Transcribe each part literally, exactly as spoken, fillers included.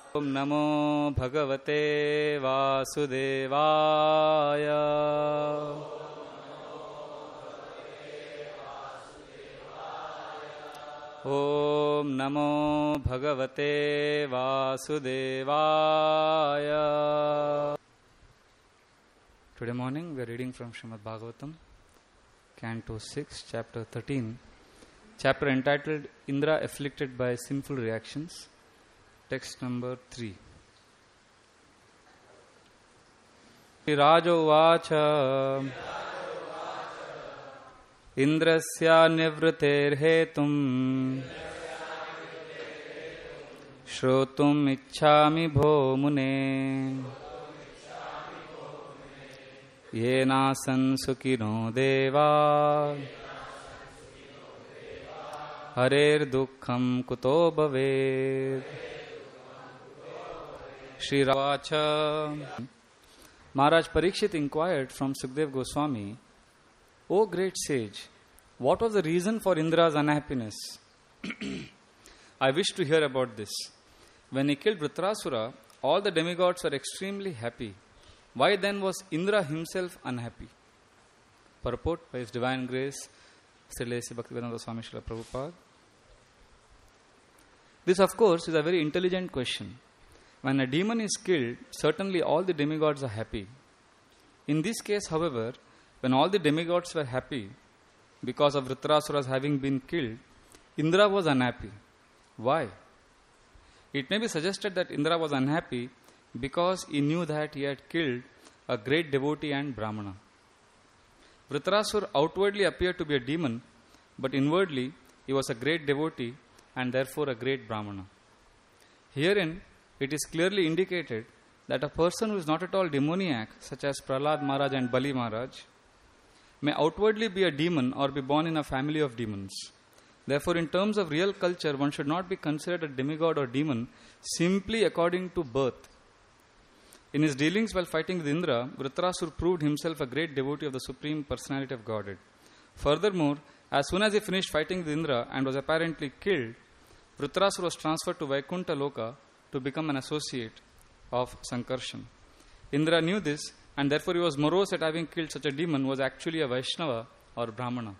Om Namo Bhagavate Vasudevaya. Om Namo Bhagavate Vasudevaya. Today morning we are reading from Srimad Bhagavatam, Canto six, Chapter thirteen, chapter entitled Indra Afflicted by Sinful Reactions, text number three. Rajo Vacha Indrasya Nivrater Hetum Shrotum Ichchami Bho Mune Yenasan Sukino Deva Harer Dukkham Kuto Bhaved. Shri Ravacha. Maharaj Parikshit inquired from Sukdev Goswami, O great sage, what was the reason for Indra's unhappiness? I wish to hear about this. When he killed Vritrasura, all the demigods were extremely happy. Why then was Indra himself unhappy? Purport by His Divine Grace, Sri Bhaktivedanta Swami Srila Prabhupada. This, of course, is a very intelligent question. When a demon is killed, certainly all the demigods are happy. In this case, however, when all the demigods were happy because of Vritrasura's having been killed, Indra was unhappy. Why? It may be suggested that Indra was unhappy because he knew that he had killed a great devotee and Brahmana. Vritrasura outwardly appeared to be a demon, but inwardly he was a great devotee and therefore a great Brahmana. Herein, it is clearly indicated that a person who is not at all demoniac, such as Prahlad Maharaj and Bali Maharaj, may outwardly be a demon or be born in a family of demons. Therefore, in terms of real culture, one should not be considered a demigod or demon simply according to birth. In his dealings while fighting with Indra, Vritrasura proved himself a great devotee of the Supreme Personality of Godhead. Furthermore, as soon as he finished fighting with Indra and was apparently killed, Vritrasura was transferred to Vaikuntha Loka to become an associate of Sankarshan. Indra knew this, and therefore he was morose at having killed such a demon who was actually a Vaishnava or Brahmana.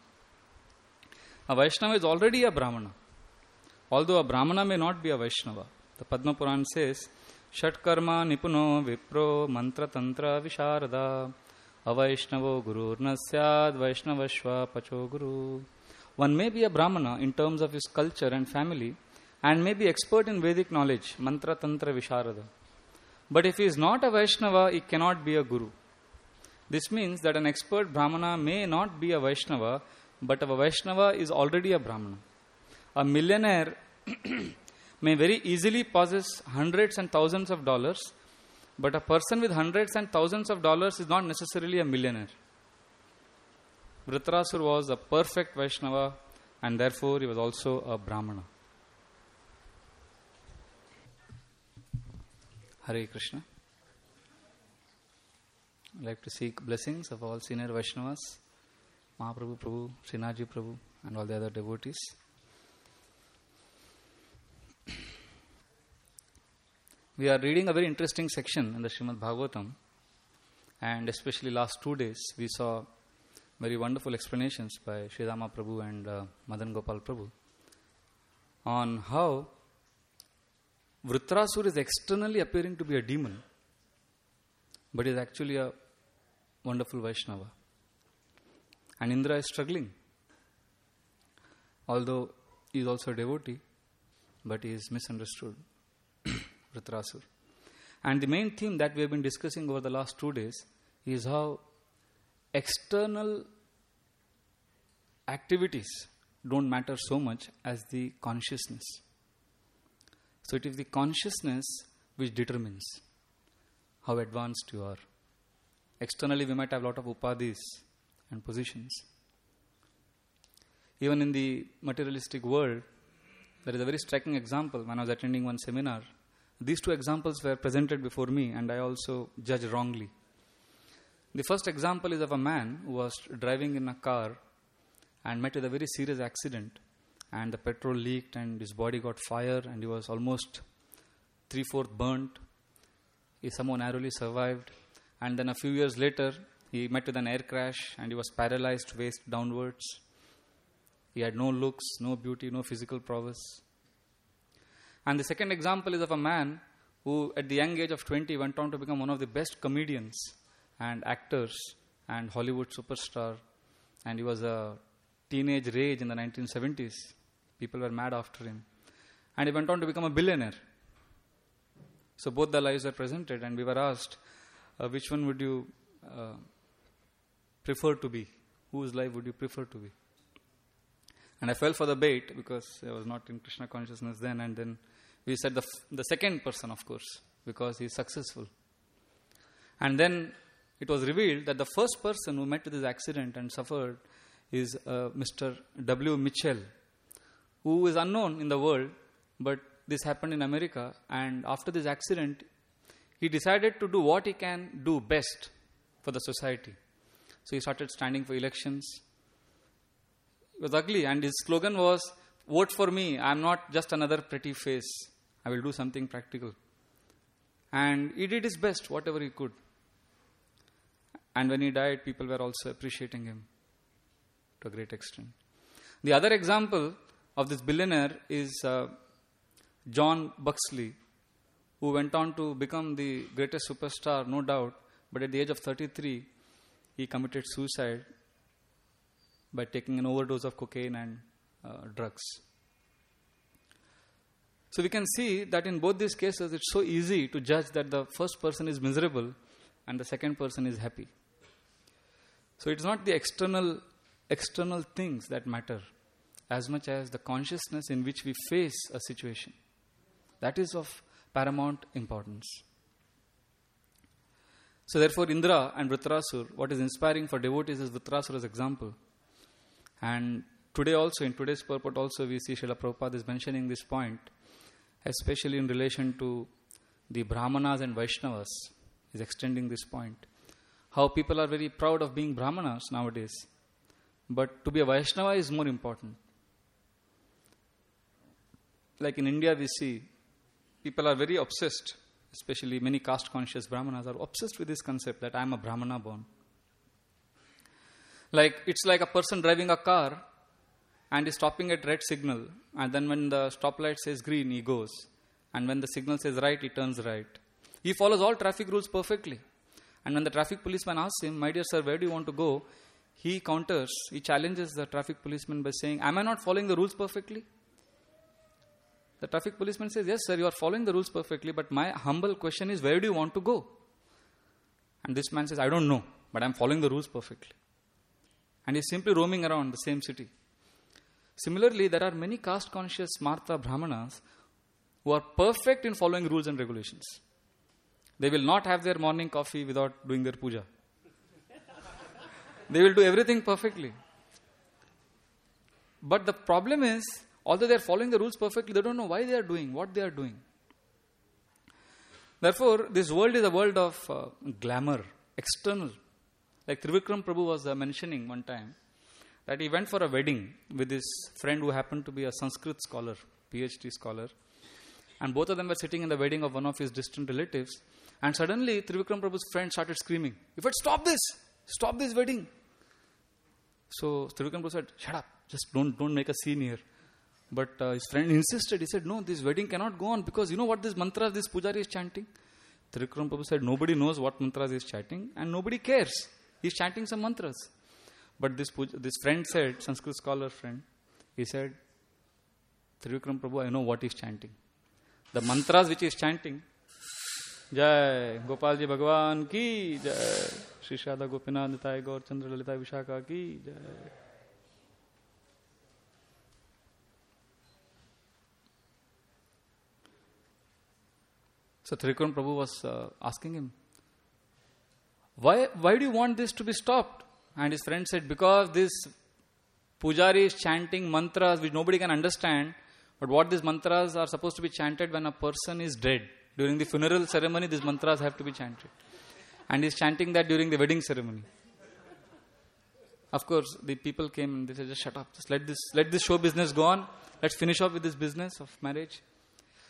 A Vaishnava is already a Brahmana, although a Brahmana may not be a Vaishnava. The Padma Puran says, Shat Karma Nipuno Vipro Mantra Tantra Visharada Avaishnavo Guru Nasyad Vaishnavashva Pacho Guru. One may be a Brahmana in terms of his culture and family and may be expert in Vedic knowledge, Mantra Tantra Visharada. But if he is not a Vaishnava, he cannot be a Guru. This means that an expert Brahmana may not be a Vaishnava, but a Vaishnava is already a Brahmana. A millionaire may very easily possess hundreds and thousands of dollars, but a person with hundreds and thousands of dollars is not necessarily a millionaire. Vritrasura was a perfect Vaishnava and therefore he was also a Brahmana. Hare Krishna. I'd like to seek blessings of all senior Vaishnavas, Mahaprabhu Prabhu, Srinathji Prabhu, and all the other devotees. We are reading a very interesting section in the Srimad Bhagavatam, and especially last two days we saw very wonderful explanations by Sridhama Prabhu and uh, Madan Gopal Prabhu on how Vritrasura is externally appearing to be a demon, but is actually a wonderful Vaishnava. And Indra is struggling. Although he is also a devotee, but he is misunderstood. Vritrasura. And the main theme that we have been discussing over the last two days is how external activities don't matter so much as the consciousness. So it is the consciousness which determines how advanced you are. Externally we might have a lot of upadhis and positions. Even in the materialistic world, there is a very striking example. When I was attending one seminar, these two examples were presented before me and I also judged wrongly. The first example is of a man who was driving in a car and met with a very serious accident, and the petrol leaked and his body got fire and he was almost three-fourths burnt. He somehow narrowly survived. And then a few years later, he met with an air crash and he was paralyzed waist downwards. He had no looks, no beauty, no physical prowess. And the second example is of a man who at the young age of twenty went on to become one of the best comedians and actors and Hollywood superstar. And he was a teenage rage in the nineteen seventies. People were mad after him. And he went on to become a billionaire. So both the lives are presented, and we were asked, uh, which one would you uh, prefer to be? Whose life would you prefer to be? And I fell for the bait because I was not in Krishna consciousness then. And then we said the f- the second person, of course, because he is successful. And then it was revealed that the first person who met with this accident and suffered is uh, Mister W. Mitchell, who is unknown in the world, but this happened in America. And after this accident, he decided to do what he can do best for the society. So he started standing for elections. It was ugly, and his slogan was, "Vote for me, I am not just another pretty face. I will do something practical." And he did his best, whatever he could. And when he died, people were also appreciating him to a great extent. The other example of this billionaire is uh, John Buxley, who went on to become the greatest superstar, no doubt, but at the age of thirty-three, he committed suicide by taking an overdose of cocaine and uh, drugs. So we can see that in both these cases, it's so easy to judge that the first person is miserable and the second person is happy. So it's not the external external things that matter as much as the consciousness in which we face a situation. That is of paramount importance. So therefore, Indra and Vritrasur, what is inspiring for devotees is Vritrasura's example. And today also, in today's purport also, we see Srila Prabhupada is mentioning this point, especially in relation to the Brahmanas and Vaishnavas. He's extending this point. How people are very proud of being Brahmanas nowadays. But to be a Vaishnava is more important. Like in India, we see people are very obsessed, especially many caste-conscious Brahmanas are obsessed with this concept that I am a Brahmana born. Like, it's like a person driving a car and is stopping at red signal, and then when the stoplight says green, he goes. And when the signal says right, he turns right. He follows all traffic rules perfectly. And when the traffic policeman asks him, "My dear sir, where do you want to go?" he counters, he challenges the traffic policeman by saying, "Am I not following the rules perfectly?" The traffic policeman says, "Yes sir, you are following the rules perfectly, but my humble question is, where do you want to go?" And this man says, "I don't know, but I am following the rules perfectly." And he is simply roaming around the same city. Similarly, there are many caste-conscious Smarta Brahmanas who are perfect in following rules and regulations. They will not have their morning coffee without doing their puja. They will do everything perfectly. But the problem is, although they are following the rules perfectly, they don't know why they are doing what they are doing. Therefore, this world is a world of uh, glamour, external. Like Trivikram Prabhu was uh, mentioning one time, that he went for a wedding with his friend who happened to be a Sanskrit scholar, PhD scholar. And both of them were sitting in the wedding of one of his distant relatives. And suddenly, Trivikram Prabhu's friend started screaming, "If it stop this! Stop this wedding!" So Trivikram Prabhu said, "Shut up, just don't, don't make a scene here." But uh, his friend insisted. He said, "No, this wedding cannot go on because you know what this mantras this pujari is chanting?" Trivikram Prabhu said, "Nobody knows what mantras he is chanting and nobody cares. He is chanting some mantras." But this puj- this friend said, Sanskrit scholar friend, he said, "Trivikram Prabhu, I know what he is chanting. The mantras which he is chanting, Jai Gopalji Bhagwan ki Jai, Shri Shada Gopinath Nitai Gaur Chandra Lalita Vishaka ki Jai." So Trivikram Prabhu was uh, asking him, why, why do you want this to be stopped? And his friend said, "Because this pujari is chanting mantras which nobody can understand, but what these mantras are supposed to be chanted when a person is dead. During the funeral ceremony, these mantras have to be chanted. And he's chanting that during the wedding ceremony." Of course, the people came and they said, "Just shut up. Just let this, let this show business go on. Let's finish off with this business of marriage."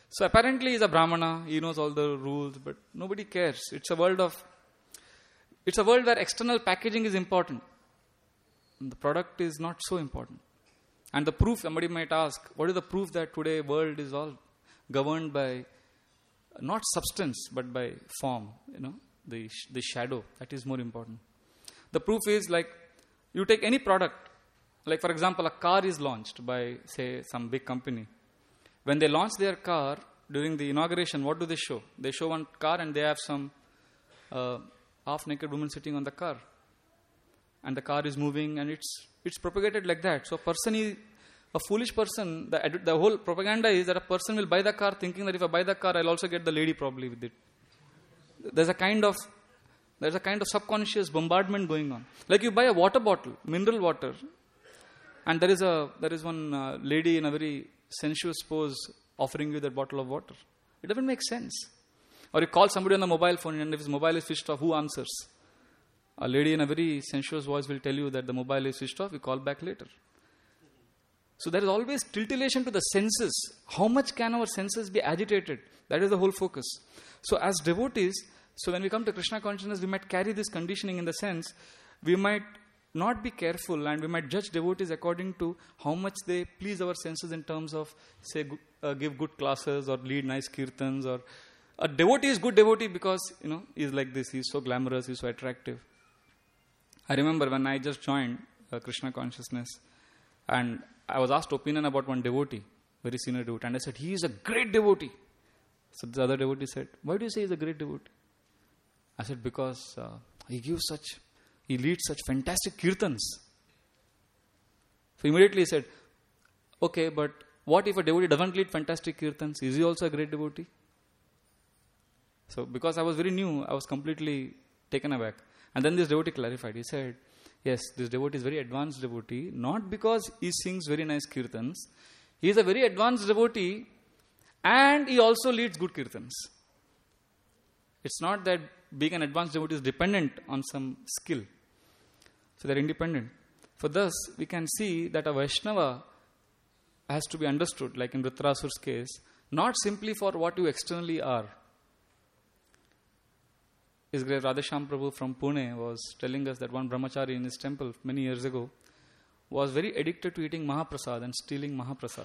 So apparently he's a Brahmana, he knows all the rules, but nobody cares. It's a world of, it's a world where external packaging is important. The product is not so important. And the proof, somebody might ask, what is the proof that today world is all governed by not substance but by form, you know, the the shadow, that is more important. The proof is like, you take any product, like for example a car is launched by say some big company. When they launch their car during the inauguration, what do they show? They show one car and they have some uh, half naked woman sitting on the car. And the car is moving and it's it's propagated like that. So a person is, a foolish person, the, the whole propaganda is that a person will buy the car thinking that if I buy the car, I'll also get the lady probably with it. There's a kind of, there's a kind of subconscious bombardment going on. Like you buy a water bottle, mineral water, and there is a there is one uh, lady in a very sensuous pose offering you that bottle of water. It doesn't make sense. Or you call somebody on the mobile phone and if his mobile is switched off, who answers? A lady in a very sensuous voice will tell you that the mobile is switched off, you call back later. So there is always titillation to the senses. How much can our senses be agitated? That is the whole focus. So as devotees, so when we come to Krishna consciousness, we might carry this conditioning in the sense, we might not be careful and we might judge devotees according to how much they please our senses in terms of, say, uh, give good classes or lead nice kirtans. Or a devotee is good devotee because, you know, he's like this, he's so glamorous, he's so attractive. I remember when I just joined uh, Krishna consciousness and I was asked opinion about one devotee, very senior devotee, and I said, he is a great devotee. So the other devotee said, why do you say he's a great devotee? I said, because uh, he gives such, he leads such fantastic kirtans. So immediately he said, okay, but what if a devotee doesn't lead fantastic kirtans? Is he also a great devotee? So because I was very new, I was completely taken aback. And then this devotee clarified. He said, yes, this devotee is very advanced devotee, not because he sings very nice kirtans. He is a very advanced devotee and he also leads good kirtans. It's not that being an advanced devotee is dependent on some skill. So they're independent. For thus, we can see that a Vaishnava has to be understood, like in Vritrasur's case, not simply for what you externally are. His great Radheshyam Prabhu from Pune was telling us that one brahmachari in his temple many years ago was very addicted to eating Mahaprasad and stealing Mahaprasad.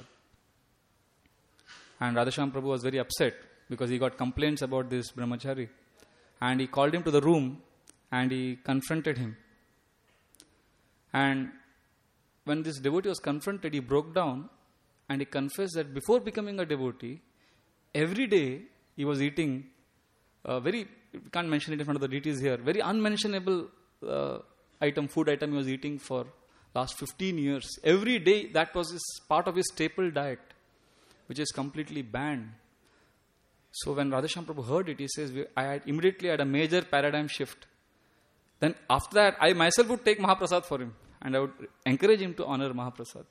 And Radheshyam Prabhu was very upset because he got complaints about this brahmachari. And he called him to the room and he confronted him. And when this devotee was confronted, he broke down and he confessed that before becoming a devotee, every day he was eating a very, we can't mention it in front of the deities here, very unmentionable uh, item, food item he was eating for last fifteen years. Every day that was his, part of his staple diet, which is completely banned. So when Radheshyam Prabhu heard it, he says, I had immediately had a major paradigm shift. Then after that, I myself would take Mahaprasad for him and I would encourage him to honor Mahaprasad.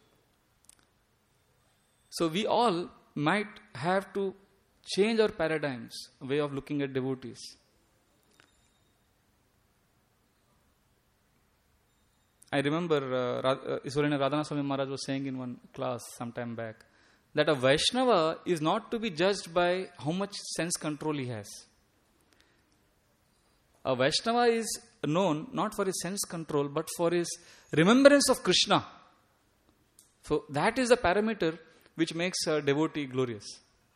So we all might have to change our paradigms, way of looking at devotees. I remember uh, Isorina Radhana Swami Maharaj was saying in one class some time back that a Vaishnava is not to be judged by how much sense control he has. A Vaishnava is known not for his sense control but for his remembrance of Krishna. So that is the parameter which makes a devotee glorious.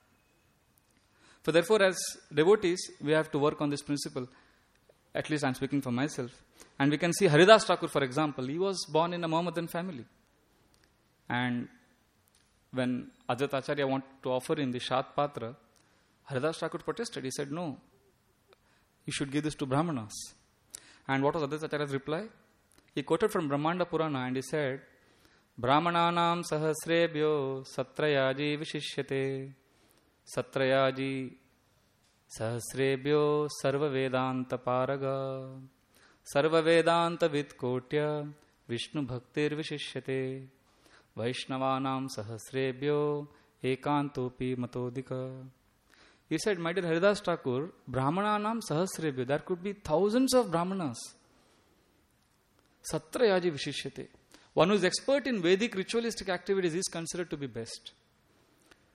So therefore, as devotees, we have to work on this principle. At least I am speaking for myself. And we can see Haridas Thakur, for example. He was born in a Mohammedan family. And when Advaita Acharya wanted to offer him the Shat Patra, Haridas Thakur protested. He said, no, you should give this to Brahmanas. And what was Advaita Acharya's reply? He quoted from Brahmanda Purana and he said, Brahmananam sahasrebhyo satrayaji vishishyate. Satrayaji sahasrebhyo sarva vedanta paraga sarva vedanta vitkotya vishnu bhaktir vishishyate vaishnavanam sahasrebhyo ekantopi matodika. He said, my dear Haridas Thakur, Brahmananam sahasrebhyo, there could be thousands of Brahmanas. Satrayaji vishishyate. One who is expert in Vedic ritualistic activities is considered to be best.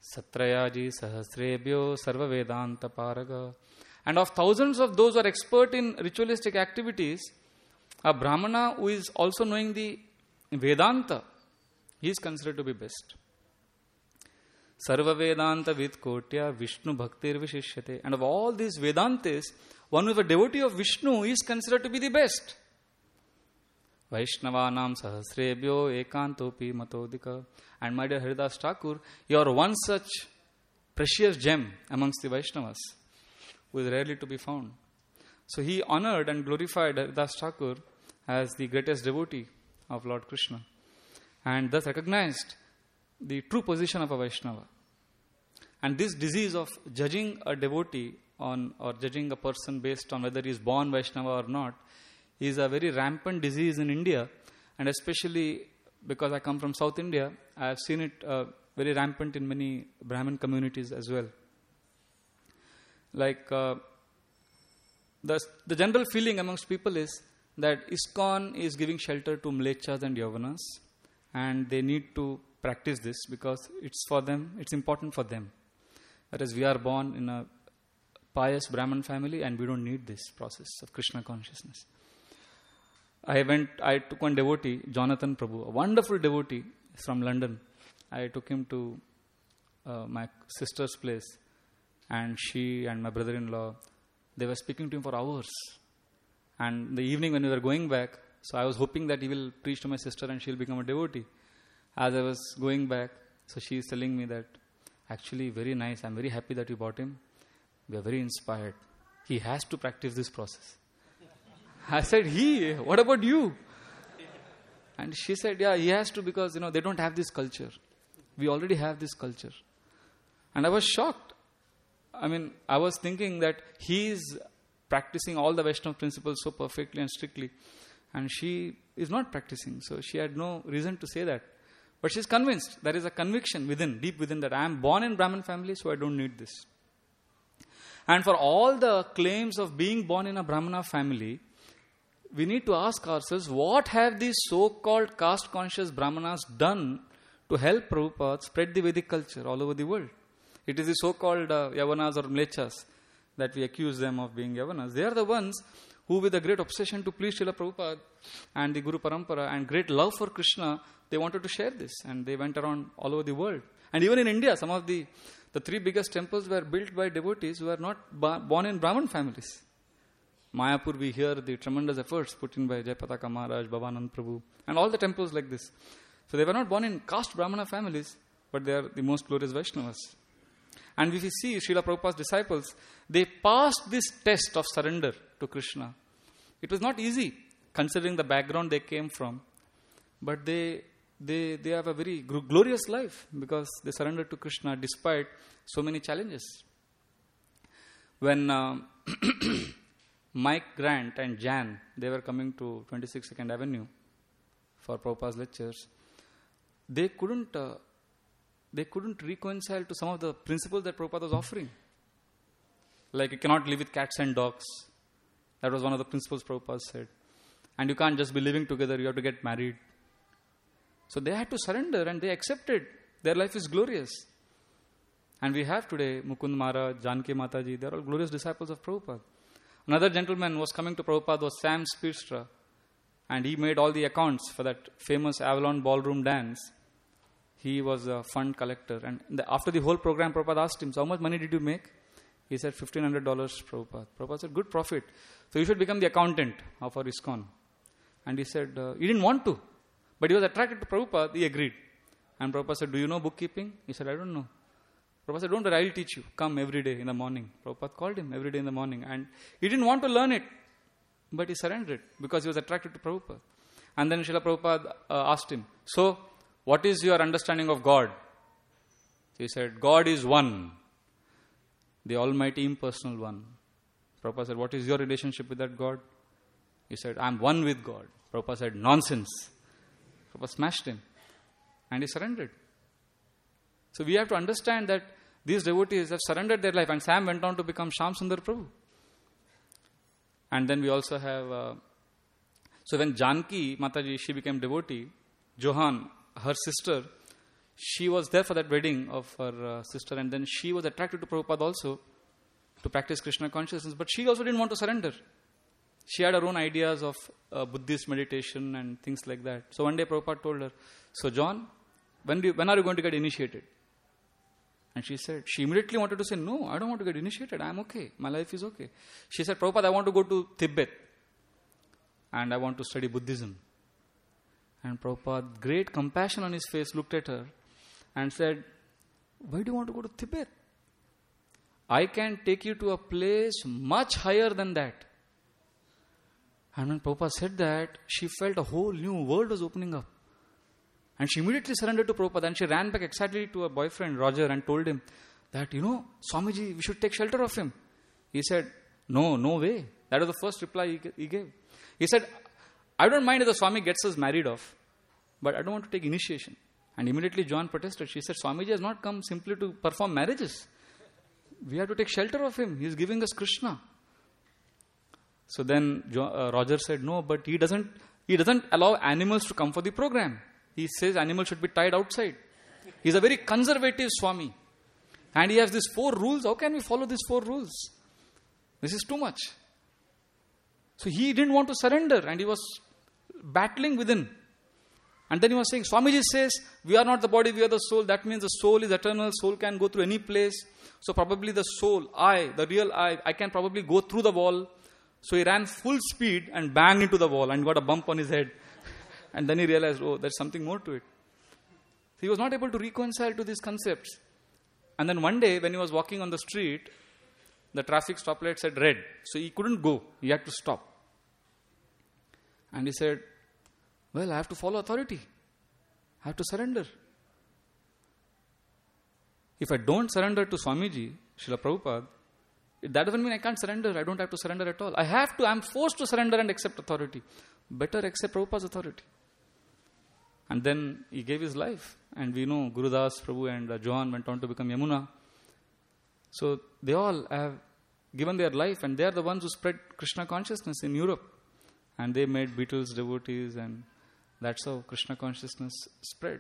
Satrayaji Sahasrebhyo Sarva Vedanta Paraga. And of thousands of those who are expert in ritualistic activities, a Brahmana who is also knowing the Vedanta, he is considered to be best. Sarva Vedanta Vidkotya Vishnu Bhaktir Vishishyate. And of all these Vedantis, one who is a devotee of Vishnu is considered to be the best. Vaishnavanam Sahasrebhyo Ekantopi Matodika. And my dear Haridas Thakur, you are one such precious gem amongst the Vaishnavas, who is rarely to be found. So he honored and glorified Haridas Thakur as the greatest devotee of Lord Krishna, and thus recognized the true position of a Vaishnava. And this disease of judging a devotee on or judging a person based on whether he is born Vaishnava or not is a very rampant disease in India, and especially because I come from South India, I have seen it uh, very rampant in many Brahmin communities as well. Like uh, the, the general feeling amongst people is that ISKCON is giving shelter to Mlechas and Yavanas, and they need to practice this because it's for them, it's important for them. Whereas we are born in a pious Brahmin family and we don't need this process of Krishna consciousness. I went, I took one devotee, Jonathan Prabhu, a wonderful devotee from London. I took him to uh, my sister's place, and she and my brother-in-law, they were speaking to him for hours. And the evening when we were going back, so I was hoping that he will preach to my sister and she will become a devotee. As I was going back, so she is telling me that, actually very nice, I'm very happy that you brought him. We are very inspired. He has to practice this process. I said, he, what about you? And she said, yeah, he has to because, you know, they don't have this culture. We already have this culture. And I was shocked. I mean, I was thinking that he is practicing all the Vaishnava principles so perfectly and strictly, and she is not practicing. So she had no reason to say that. But she is convinced. There is a conviction within, deep within, that I am born in Brahmin family, so I don't need this. And for all the claims of being born in a Brahmana family, we need to ask ourselves, what have these so-called caste-conscious Brahmanas done to help Prabhupada spread the Vedic culture all over the world? It is the so-called uh, Yavanas or Mlechas that we accuse them of being Yavanas. They are the ones who, with a great obsession to please Srila Prabhupada and the Guru Parampara and great love for Krishna, they wanted to share this, and they went around all over the world. And even in India, some of the, the three biggest temples were built by devotees who are not ba- born in Brahmin families. Mayapur, we hear the tremendous efforts put in by Jayapataka Maharaj, Bhavanand Prabhu, and all the temples like this. So they were not born in caste Brahmana families, but they are the most glorious Vaishnavas. And if we see Srila Prabhupada's disciples, they passed this test of surrender to Krishna. It was not easy, considering the background they came from, but they they they have a very glorious life because they surrendered to Krishna despite so many challenges. When uh, Mike Grant and Jan, they were coming to twenty-six second Avenue for Prabhupada's lectures, they couldn't uh, they couldn't reconcile to some of the principles that Prabhupada was offering. Like, you cannot live with cats and dogs. That was one of the principles Prabhupada said. And you can't just be living together, you have to get married. So they had to surrender and they accepted. Their life is glorious. And we have today Mukund Maharaj, Janki Mataji, they are all glorious disciples of Prabhupada. Another gentleman was coming to Prabhupada was Sam Speedstra, and he made all the accounts for that famous Avalon ballroom dance. He was a fund collector, and the, after the whole program, Prabhupada asked him, so how much money did you make? He said, fifteen hundred dollars, Prabhupada. Prabhupada said, good profit. So you should become the accountant of our ISKCON. And he said, uh, he didn't want to, but he was attracted to Prabhupada, he agreed. And Prabhupada said, do you know bookkeeping? He said, I don't know. Prabhupada said, don't worry, I will teach you. Come every day in the morning. Prabhupada called him every day in the morning. And he didn't want to learn it, but he surrendered because he was attracted to Prabhupada. And then Srila Prabhupada uh, asked him, so, what is your understanding of God? He said, God is one, the Almighty Impersonal One. Prabhupada said, what is your relationship with that God? He said, I am one with God. Prabhupada said, nonsense. Prabhupada smashed him. And he surrendered. So we have to understand that these devotees have surrendered their life. And Sam went on to become Shyam Sundar Prabhu. And then we also have... Uh, so when Janki Mataji, she became devotee, Johan, her sister, she was there for that wedding of her uh, sister, and then she was attracted to Prabhupada also to practice Krishna consciousness, but she also didn't want to surrender. She had her own ideas of uh, Buddhist meditation and things like that. So one day Prabhupada told her, so John, when, do you, when are you going to get initiated? And she said, she immediately wanted to say, no, I don't want to get initiated. I'm okay. My life is okay. She said, Prabhupada, I want to go to Tibet and I want to study Buddhism. And Prabhupada, great compassion on his face, looked at her and said, why do you want to go to Tibet? I can take you to a place much higher than that. And when Prabhupada said that, she felt a whole new world was opening up. And she immediately surrendered to Prabhupada, and she ran back excitedly to her boyfriend Roger and told him that, you know, Swamiji, we should take shelter of him. He said, no, no way. That was the first reply he gave. He said, I don't mind if the Swami gets us married off, but I don't want to take initiation. And immediately John protested. She said, Swamiji has not come simply to perform marriages. We have to take shelter of him. He is giving us Krishna. So then uh, Roger said, no, but he doesn't, he doesn't allow animals to come for the program. He says animals should be tied outside. He's a very conservative Swami. And he has these four rules. How can we follow these four rules? This is too much. So he didn't want to surrender and he was battling within. And then he was saying, Swamiji says, we are not the body, we are the soul. That means the soul is eternal. Soul can go through any place. So probably the soul, I, the real I, I can probably go through the wall. So he ran full speed and banged into the wall and got a bump on his head. And then he realized, oh, there's something more to it. He was not able to reconcile to these concepts. And then one day when he was walking on the street, the traffic stoplight said red. So he couldn't go. He had to stop. And he said, well, I have to follow authority. I have to surrender. If I don't surrender to Swamiji, Srila Prabhupada, that doesn't mean I can't surrender. I don't have to surrender at all. I have to. I'm forced to surrender and accept authority. Better accept Prabhupada's authority. And then he gave his life. And we know Gurudas, Prabhu and uh, Johan went on to become Yamuna. So they all have given their life and they are the ones who spread Krishna consciousness in Europe. And they made Beatles devotees and that's how Krishna consciousness spread.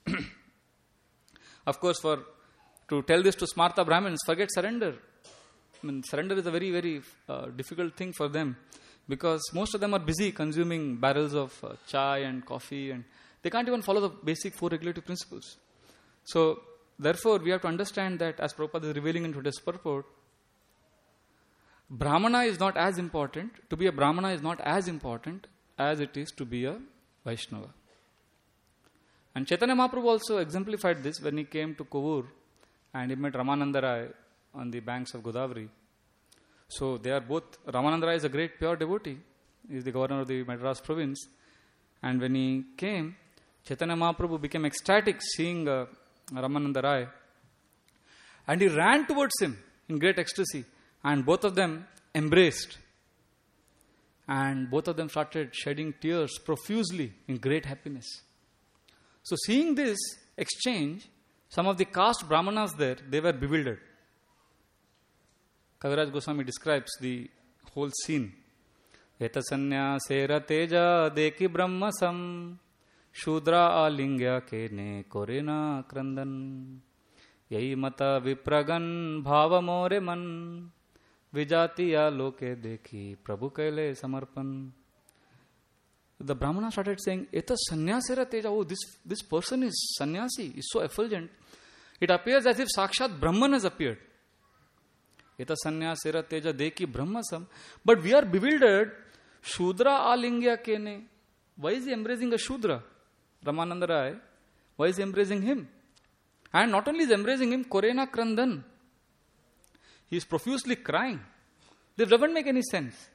Of course, for to tell this to Smarta Brahmins, forget surrender. I mean, surrender is a very, very uh, difficult thing for them because most of them are busy consuming barrels of uh, chai and coffee and they can't even follow the basic four regulative principles. So, therefore, we have to understand that as Prabhupada is revealing in today's purport, Brahmana is not as important, to be a Brahmana is not as important as it is to be a Vaishnava. And Chaitanya Mahaprabhu also exemplified this when he came to Kovur and he met Ramananda Rai on the banks of Godavari. So they are both, Ramananda Rai is a great pure devotee. He is the governor of the Madras province. And when he came, Chaitanya Mahaprabhu became ecstatic seeing uh, Ramananda Rai. And he ran towards him in great ecstasy. And both of them embraced. And both of them started shedding tears profusely in great happiness. So seeing this exchange, some of the caste Brahmanas there, they were bewildered. Kaviraj Goswami describes the whole scene. Eta sanya sera teja deki brahmasam shudra alingya kene korena krandan yai mata vipragan bhava more man vijatiya loke dekhi prabhu kaile samarpan. The Brahmana started saying, Eta sannyasera teja, oh, this, this person is sannyasi, is so effulgent. It appears as if Sakshat Brahman has appeared. Eta sannyasera teja deki brahmasam. But we are bewildered. Shudra alingya kene. Why is he embracing a Shudra? Ramananda Rai. Why is he embracing him? And not only is he embracing him, Korena Krandan. He is profusely crying. This doesn't make any sense.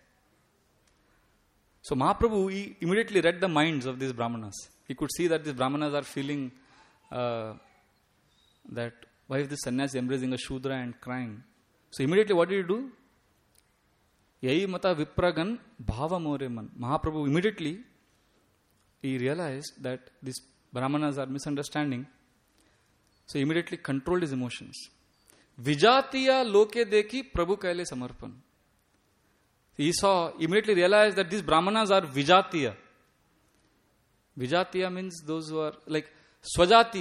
So Mahaprabhu, he immediately read the minds of these Brahmanas. He could see that these Brahmanas are feeling uh, that why is this sannyasi embracing a Shudra and crying? So immediately what did he do? Yai mata vipragan bhava more man. Mahaprabhu immediately, he realized that these Brahmanas are misunderstanding. So he immediately controlled his emotions. Vijatiya loke dekhi prabhu kaile samarpan. He saw, immediately realized that these Brahmanas are Vijatiya. Vijatiya means those who are like Swajatiya.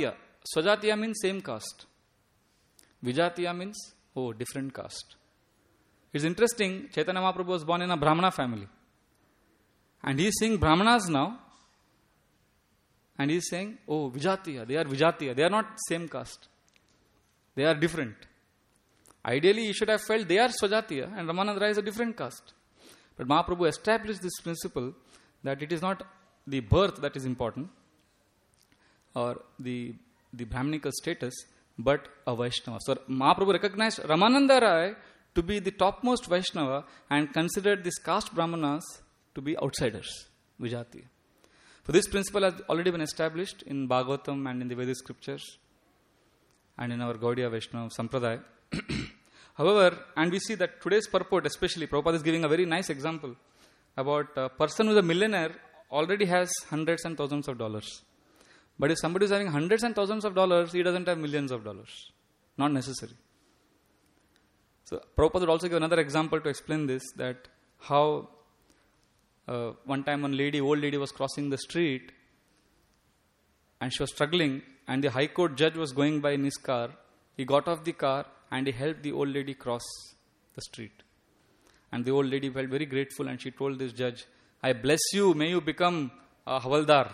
Swajatiya means same caste. Vijatiya means, oh, different caste. It's interesting, Chaitanya Mahaprabhu was born in a Brahmana family. And he is seeing Brahmanas now. And he is saying, oh, Vijatiya, they are Vijatiya. They are not same caste. They are different. Ideally, he should have felt they are Swajatiya and Ramananda Rai is a different caste. But Mahaprabhu established this principle that it is not the birth that is important or the, the Brahminical status, but a Vaishnava. So Mahaprabhu recognized Ramananda Rai to be the topmost Vaishnava and considered these caste Brahmanas to be outsiders, Vijatiya. So this principle has already been established in Bhagavatam and in the Vedic scriptures and in our Gaudiya Vaishnava Sampradaya. However, and we see that today's purport, especially Prabhupada is giving a very nice example about a person who is a millionaire already has hundreds and thousands of dollars. But if somebody is having hundreds and thousands of dollars, he doesn't have millions of dollars. Not necessary. So Prabhupada would also give another example to explain this, that how uh, one time one lady, old lady was crossing the street and she was struggling and the High Court judge was going by in his car. He got off the car and he helped the old lady cross the street. And the old lady felt very grateful and she told this judge, I bless you, may you become a Havaldar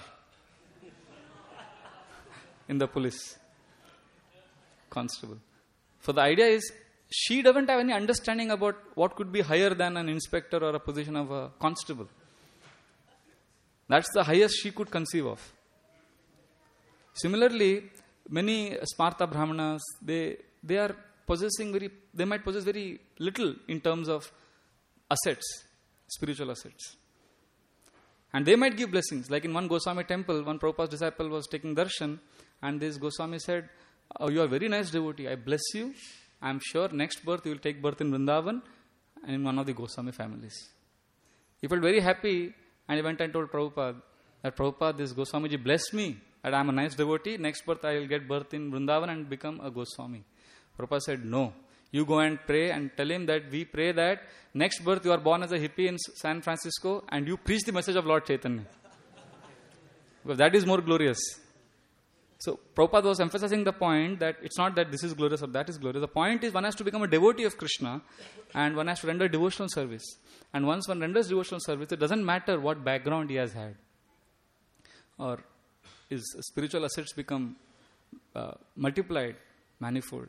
in the police, constable. So the idea is, she doesn't have any understanding about what could be higher than an inspector or a position of a constable. That's the highest she could conceive of. Similarly, many Smarta Brahmanas, they they are possessing very, they might possess very little in terms of assets, spiritual assets. And they might give blessings. Like in one Goswami temple, one Prabhupada's disciple was taking darshan, and this Goswami said, oh, you are a very nice devotee. I bless you. I am sure next birth you will take birth in Vrindavan and in one of the Goswami families. He felt very happy and he went and told Prabhupada that Prabhupada, this Goswamiji blessed me and I am a nice devotee. Next birth I will get birth in Vrindavan and become a Goswami. Prabhupada said, no. You go and pray and tell him that we pray that next birth you are born as a hippie in San Francisco and you preach the message of Lord Chaitanya. Because that is more glorious. So Prabhupada was emphasizing the point that it's not that this is glorious or that is glorious. The point is one has to become a devotee of Krishna and one has to render devotional service. And once one renders devotional service, it doesn't matter what background he has had. Or his spiritual assets become uh, multiplied, manifold.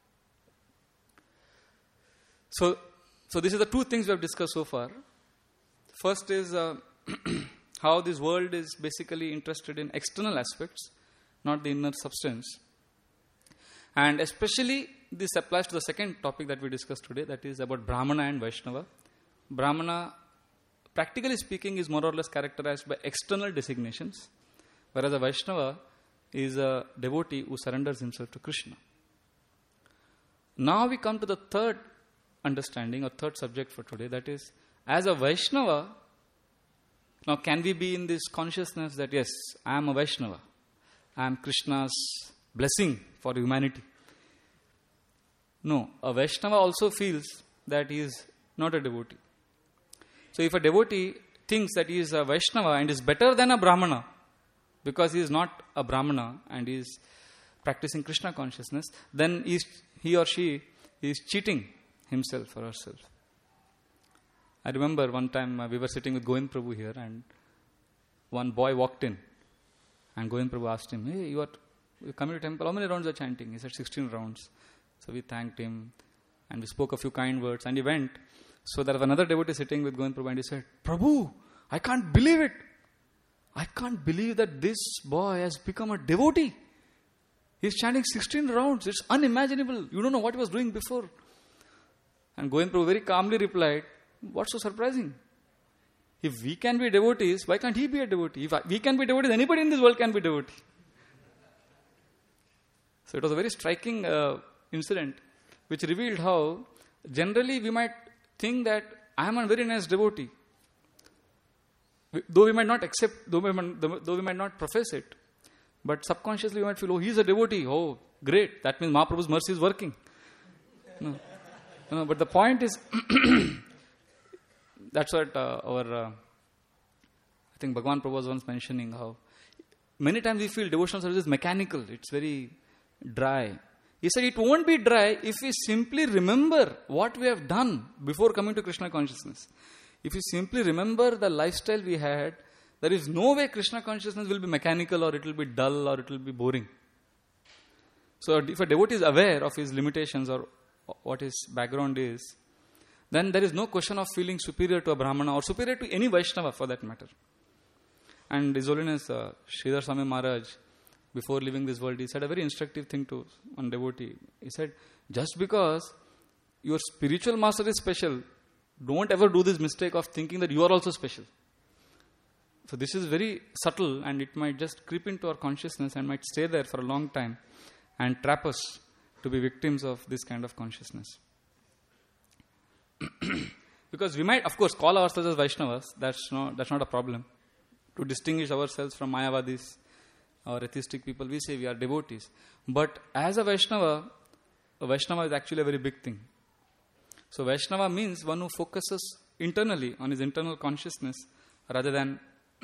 So, so these are the two things we have discussed so far. First is uh, how this world is basically interested in external aspects, not the inner substance. And especially this applies to the second topic that we discussed today, that is about Brahmana and Vaishnava. Brahmana, practically speaking, is more or less characterized by external designations, whereas a Vaishnava is a devotee who surrenders himself to Krishna. Now we come to the third understanding or third subject for today, that is, as a Vaishnava, now can we be in this consciousness that yes, I am a Vaishnava, I am Krishna's blessing for humanity? No, a Vaishnava also feels that he is not a devotee. So if a devotee thinks that he is a Vaishnava and is better than a Brahmana, because he is not a Brahmana and he is practicing Krishna consciousness, then he, is, he or she is cheating himself or herself. I remember one time uh, we were sitting with Govind Prabhu here and one boy walked in and Govind Prabhu asked him, hey, you are coming to temple, how many rounds are you chanting? He said sixteen rounds. So we thanked him and we spoke a few kind words and he went. So there was another devotee sitting with Govind Prabhu and he said, Prabhu, I can't believe it. I can't believe that this boy has become a devotee. He's chanting sixteen rounds. It's unimaginable. You don't know what he was doing before. And Govind Prabhu very calmly replied, what's so surprising? If we can be devotees, why can't he be a devotee? If we can be devotees, anybody in this world can be devotee. So it was a very striking uh, incident which revealed how generally we might think that I am a very nice devotee. Though we might not accept, though we might, though we might not profess it, but subconsciously we might feel, oh, he is a devotee. Oh, great. That means Mahaprabhu's mercy is working. No. No, but the point is, that's what uh, our, uh, I think Bhagavan Prabhu was once mentioning, how many times we feel devotional service is mechanical. It's very dry. He said it won't be dry if we simply remember what we have done before coming to Krishna consciousness. If we simply remember the lifestyle we had, there is no way Krishna consciousness will be mechanical or it will be dull or it will be boring. So if a devotee is aware of his limitations or what his background is, then there is no question of feeling superior to a Brahmana or superior to any Vaishnava for that matter. And His Holiness uh, Sridhar Swami Maharaj, before leaving this world, he said a very instructive thing to one devotee. He said, just because your spiritual master is special, don't ever do this mistake of thinking that you are also special. So this is very subtle and it might just creep into our consciousness and might stay there for a long time and trap us to be victims of this kind of consciousness. Because we might, of course, call ourselves as Vaishnavas. That's not, that's not a problem. To distinguish ourselves from Mayavadis or atheistic people, we say we are devotees. But as a Vaishnava, a Vaishnava is actually a very big thing. So Vaishnava means one who focuses internally on his internal consciousness rather than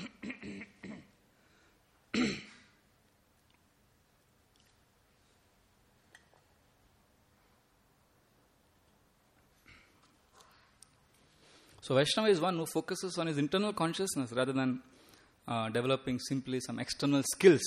So Vaishnava is one who focuses on his internal consciousness rather than uh, developing simply some external skills.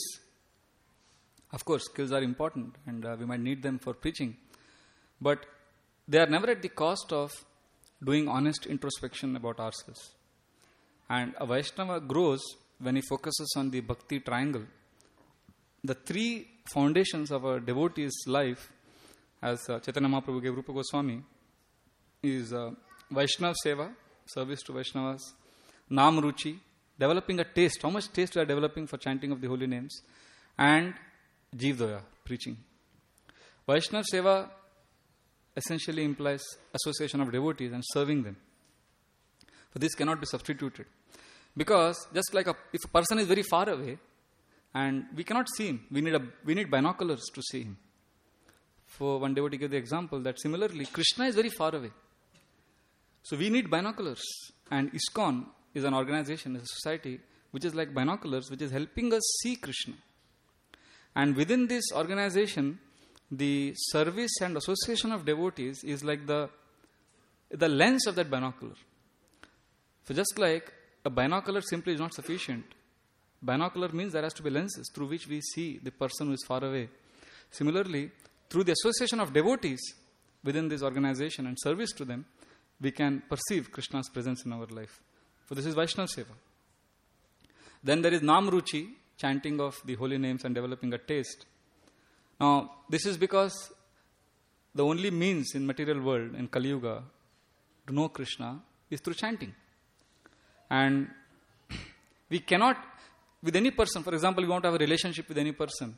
Of course, skills are important and uh, we might need them for preaching. But they are never at the cost of doing honest introspection about ourselves. And a Vaishnava grows when he focuses on the Bhakti triangle. The three foundations of a devotee's life, as uh, Chaitanya Mahaprabhu gave Rupa Goswami, is uh, Vaishnava Seva, service to Vaishnavas, Nam Ruchi, developing a taste, how much taste we are developing for chanting of the holy names, and Jeev Doya, preaching. Vaishnava Seva essentially implies association of devotees and serving them. But this cannot be substituted. Because just like a, if a person is very far away and we cannot see him, we need a we need binoculars to see him. For one devotee gave the example that similarly Krishna is very far away. So we need binoculars, and ISKCON is an organization, is a society which is like binoculars, which is helping us see Krishna. And within this organization, the service and association of devotees is like the the lens of that binocular. So just like a binocular simply is not sufficient. Binocular means there has to be lenses through which we see the person who is far away. Similarly, through the association of devotees within this organization and service to them, we can perceive Krishna's presence in our life. So this is Vaishnava Seva. Then there is Nam Ruchi, chanting of the holy names and developing a taste. Now, this is because the only means in material world, in Kali Yuga, to know Krishna is through chanting. And we cannot, with any person, for example, we want to have a relationship with any person.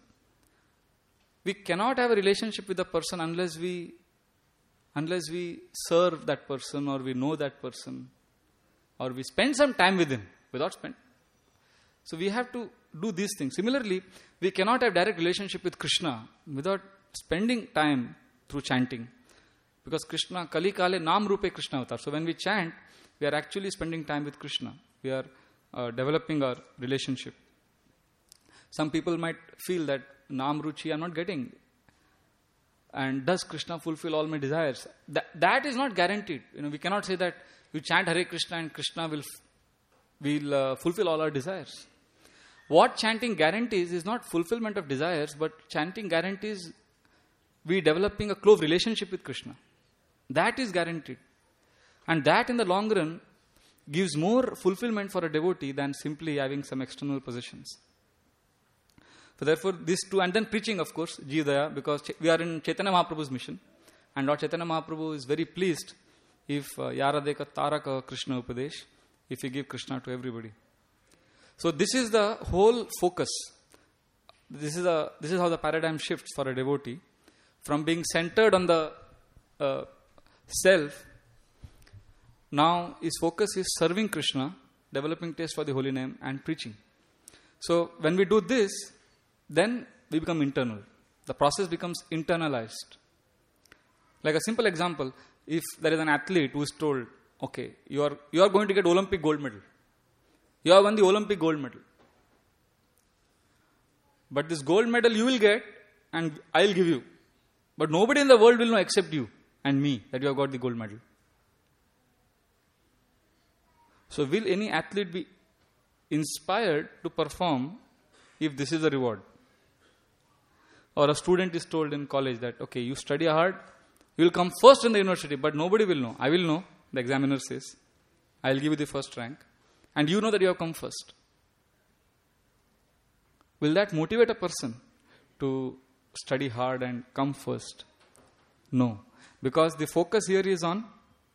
We cannot have a relationship with a person unless we unless we serve that person or we know that person or we spend some time with him without spend. So we have to do these things. Similarly, we cannot have direct relationship with Krishna without spending time through chanting. Because Krishna, Kali Kale Nam Rupe Krishna Avatar. So when we chant, we are actually spending time with Krishna. We are uh, developing our relationship. Some people might feel that Nam Ruchi I am not getting. And does Krishna fulfill all my desires? That, that is not guaranteed. You know, we cannot say that you chant Hare Krishna and Krishna will, will uh, fulfill all our desires. What chanting guarantees is not fulfillment of desires, but chanting guarantees we developing a close relationship with Krishna. That is guaranteed. And that in the long run gives more fulfillment for a devotee than simply having some external possessions. So therefore, these two, and then preaching, of course, Jeev Daya, because we are in Chaitanya Mahaprabhu's mission. And Lord Chaitanya Mahaprabhu is very pleased if uh, Yara Deka Taraka Krishna Upadesh, if we give Krishna to everybody. So this is the whole focus. This is a, this is how the paradigm shifts for a devotee. From being centered on the uh, self, now his focus is serving Krishna, developing taste for the holy name, and preaching. So when we do this, then we become internal. The process becomes internalized. Like a simple example, if there is an athlete who is told, okay, you are you are going to get Olympic gold medal. You have won the Olympic gold medal. But this gold medal you will get and I'll give you. But nobody in the world will know except you and me that you have got the gold medal. So will any athlete be inspired to perform if this is the reward? Or a student is told in college that, okay, you study hard, you will come first in the university, but nobody will know. I will know, the examiner says. I will give you the first rank. And you know that you have come first. Will that motivate a person to study hard and come first? No. Because the focus here is on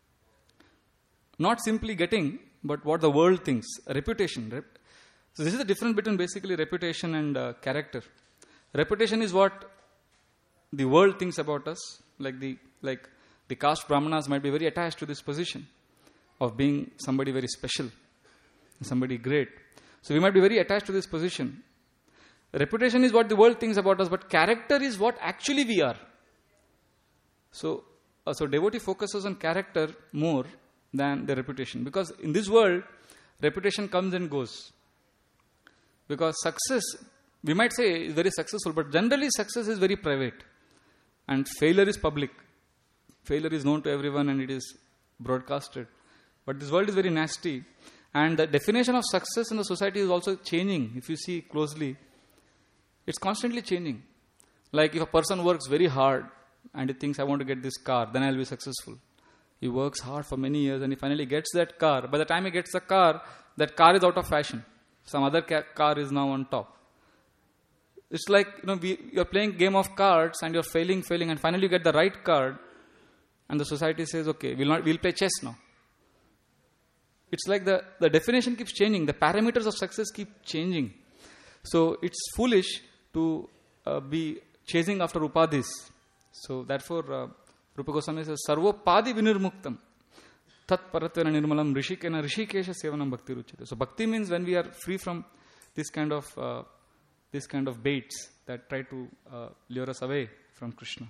not simply getting, but what the world thinks. Reputation. So this is the difference between basically reputation and uh, character. Reputation is what the world thinks about us. Like the like the caste brahmanas might be very attached to this position of being somebody very special, somebody great. So we might be very attached to this position. Reputation is what the world thinks about us, but character is what actually we are. So, uh, so devotee focuses on character more than the reputation. Because in this world, reputation comes and goes. Because success, we might say, is very successful, but generally success is very private. And failure is public. Failure is known to everyone and it is broadcasted. But this world is very nasty. And the definition of success in the society is also changing. If you see closely, it's constantly changing. Like if a person works very hard and he thinks, I want to get this car, then I'll be successful. He works hard for many years and he finally gets that car. By the time he gets the car, that car is out of fashion. Some other ca- car is now on top. It's like, you know, we, you're playing game of cards and you're failing, failing, and finally you get the right card and the society says, okay, we'll not, we'll play chess now. It's like the, the definition keeps changing. The parameters of success keep changing. So it's foolish to uh, be chasing after upadhis. So therefore, uh, Rupa Goswami says, Sarvopadi vinirmuktam tat paratvena nirmalam rishikena rishikesha sevanam bhakti ruchate. So bhakti means when we are free from this kind of uh, this kind of baits that try to uh, lure us away from Krishna.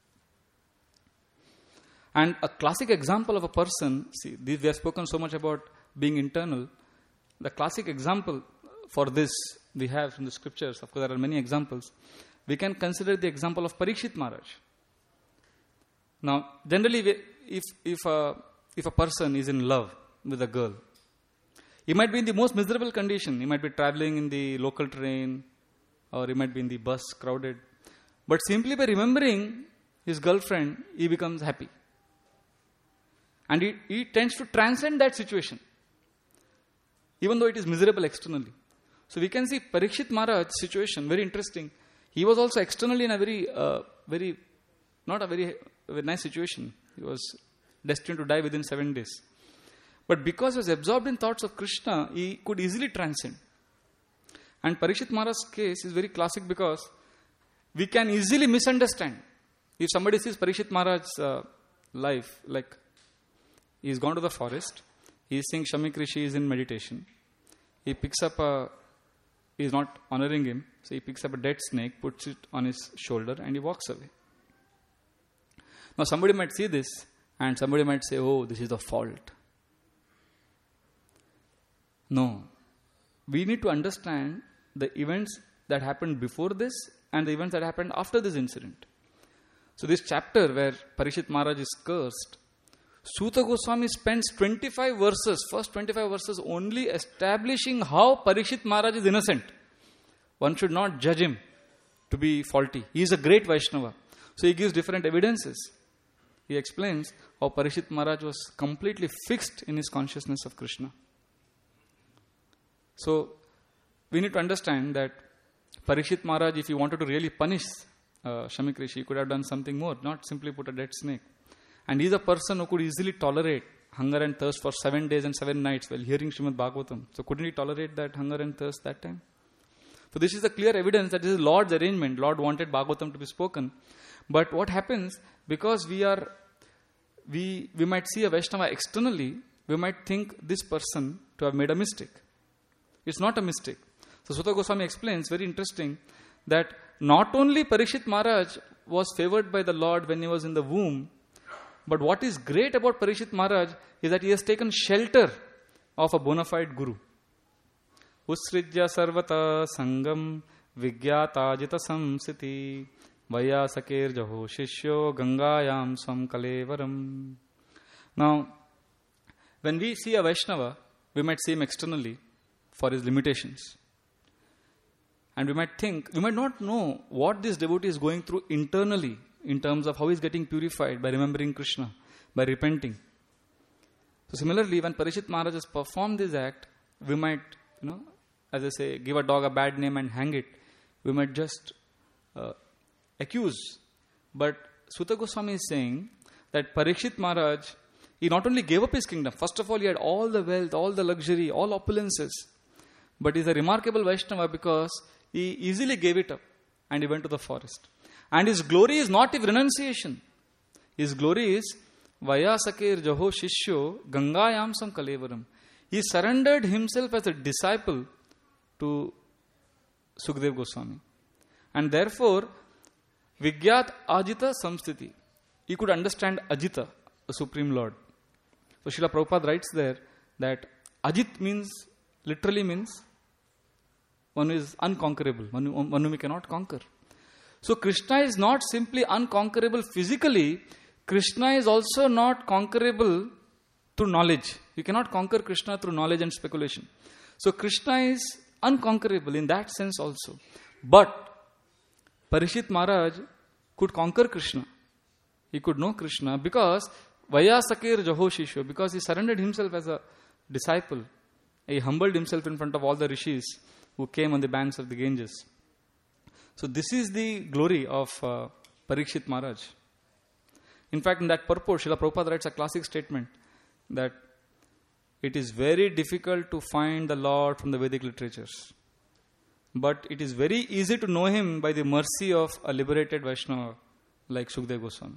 And a classic example of a person, see, we have spoken so much about being internal. The classic example for this we have from the scriptures, of course there are many examples. We can consider the example of Parikshit Maharaj. Now, generally, we, if if a, if a person is in love with a girl, he might be in the most miserable condition. He might be traveling in the local train, or he might be in the bus, crowded. But simply by remembering his girlfriend, he becomes happy. And he, he tends to transcend that situation, even though it is miserable externally. So we can see Parikshit Maharaj's situation, very interesting. He was also externally in a very, uh, very, not a very, very nice situation. He was destined to die within seven days. But because he was absorbed in thoughts of Krishna, he could easily transcend. And Parikshit Maharaj's case is very classic because we can easily misunderstand. If somebody sees Parikshit Maharaj's uh, life, like he has gone to the forest, he is seeing Shamik Rishi is in meditation. He picks up a, he is not honoring him, so he picks up a dead snake, puts it on his shoulder and he walks away. Now somebody might see this and somebody might say, oh, this is the fault. No. We need to understand the events that happened before this and the events that happened after this incident. So this chapter where Parikshit Maharaj is cursed, Suta Goswami spends twenty-five verses, first twenty-five verses only establishing how Parikshit Maharaj is innocent. One should not judge him to be faulty. He is a great Vaishnava. So he gives different evidences. He explains how Parikshit Maharaj was completely fixed in his consciousness of Krishna. So we need to understand that Parikshit Maharaj, if he wanted to really punish uh, Shamik Rishi, he could have done something more, not simply put a dead snake. And he is a person who could easily tolerate hunger and thirst for seven days and seven nights while hearing Srimad Bhagavatam. So couldn't he tolerate that hunger and thirst that time? So this is a clear evidence that this is Lord's arrangement. Lord wanted Bhagavatam to be spoken. But what happens, because we are, we we might see a Vaishnava externally, we might think this person to have made a mistake. It's not a mistake. So Suta Goswami explains, very interesting, that not only Parikshit Maharaj was favored by the Lord when he was in the womb, but what is great about Parikshit Maharaj is that he has taken shelter of a bona fide guru. Usrijya sarvata sangam Vigyata samsiti Vayasaker jaho shishyo Gangayam sam kalevaram. Now, when we see a Vaishnava, we might see him externally for his limitations. And we might think, we might not know what this devotee is going through internally in terms of how he is getting purified by remembering Krishna, by repenting. So similarly, when Parikshit Maharaj has performed this act, we might, you know, as I say, give a dog a bad name and hang it. We might just uh, accuse. But Suta Goswami is saying that Parikshit Maharaj, he not only gave up his kingdom, first of all, he had all the wealth, all the luxury, all opulences. But he is a remarkable Vaishnava because he easily gave it up and he went to the forest. And his glory is not in renunciation. His glory is Vayasaker jaho shishyo Gangayam sam kalevaram. He surrendered himself as a disciple to Sukdev Goswami. And therefore, Vigyat Ajita Samstiti. He could understand Ajita, the Supreme Lord. So Srila Prabhupada writes there that Ajit means, literally means, one who is unconquerable, one, who, one whom we cannot conquer. So Krishna is not simply unconquerable physically, Krishna is also not conquerable through knowledge. You cannot conquer Krishna through knowledge and speculation. So Krishna is unconquerable in that sense also. But Parikshit Maharaj could conquer Krishna. He could know Krishna because Vayasakir jaho shishyo, because he surrendered himself as a disciple. He humbled himself in front of all the rishis who came on the banks of the Ganges. So this is the glory of uh, Parikshit Maharaj. In fact, in that purport, Srila Prabhupada writes a classic statement that it is very difficult to find the Lord from the Vedic literatures. But it is very easy to know him by the mercy of a liberated Vaishnava like Sukdev Goswami.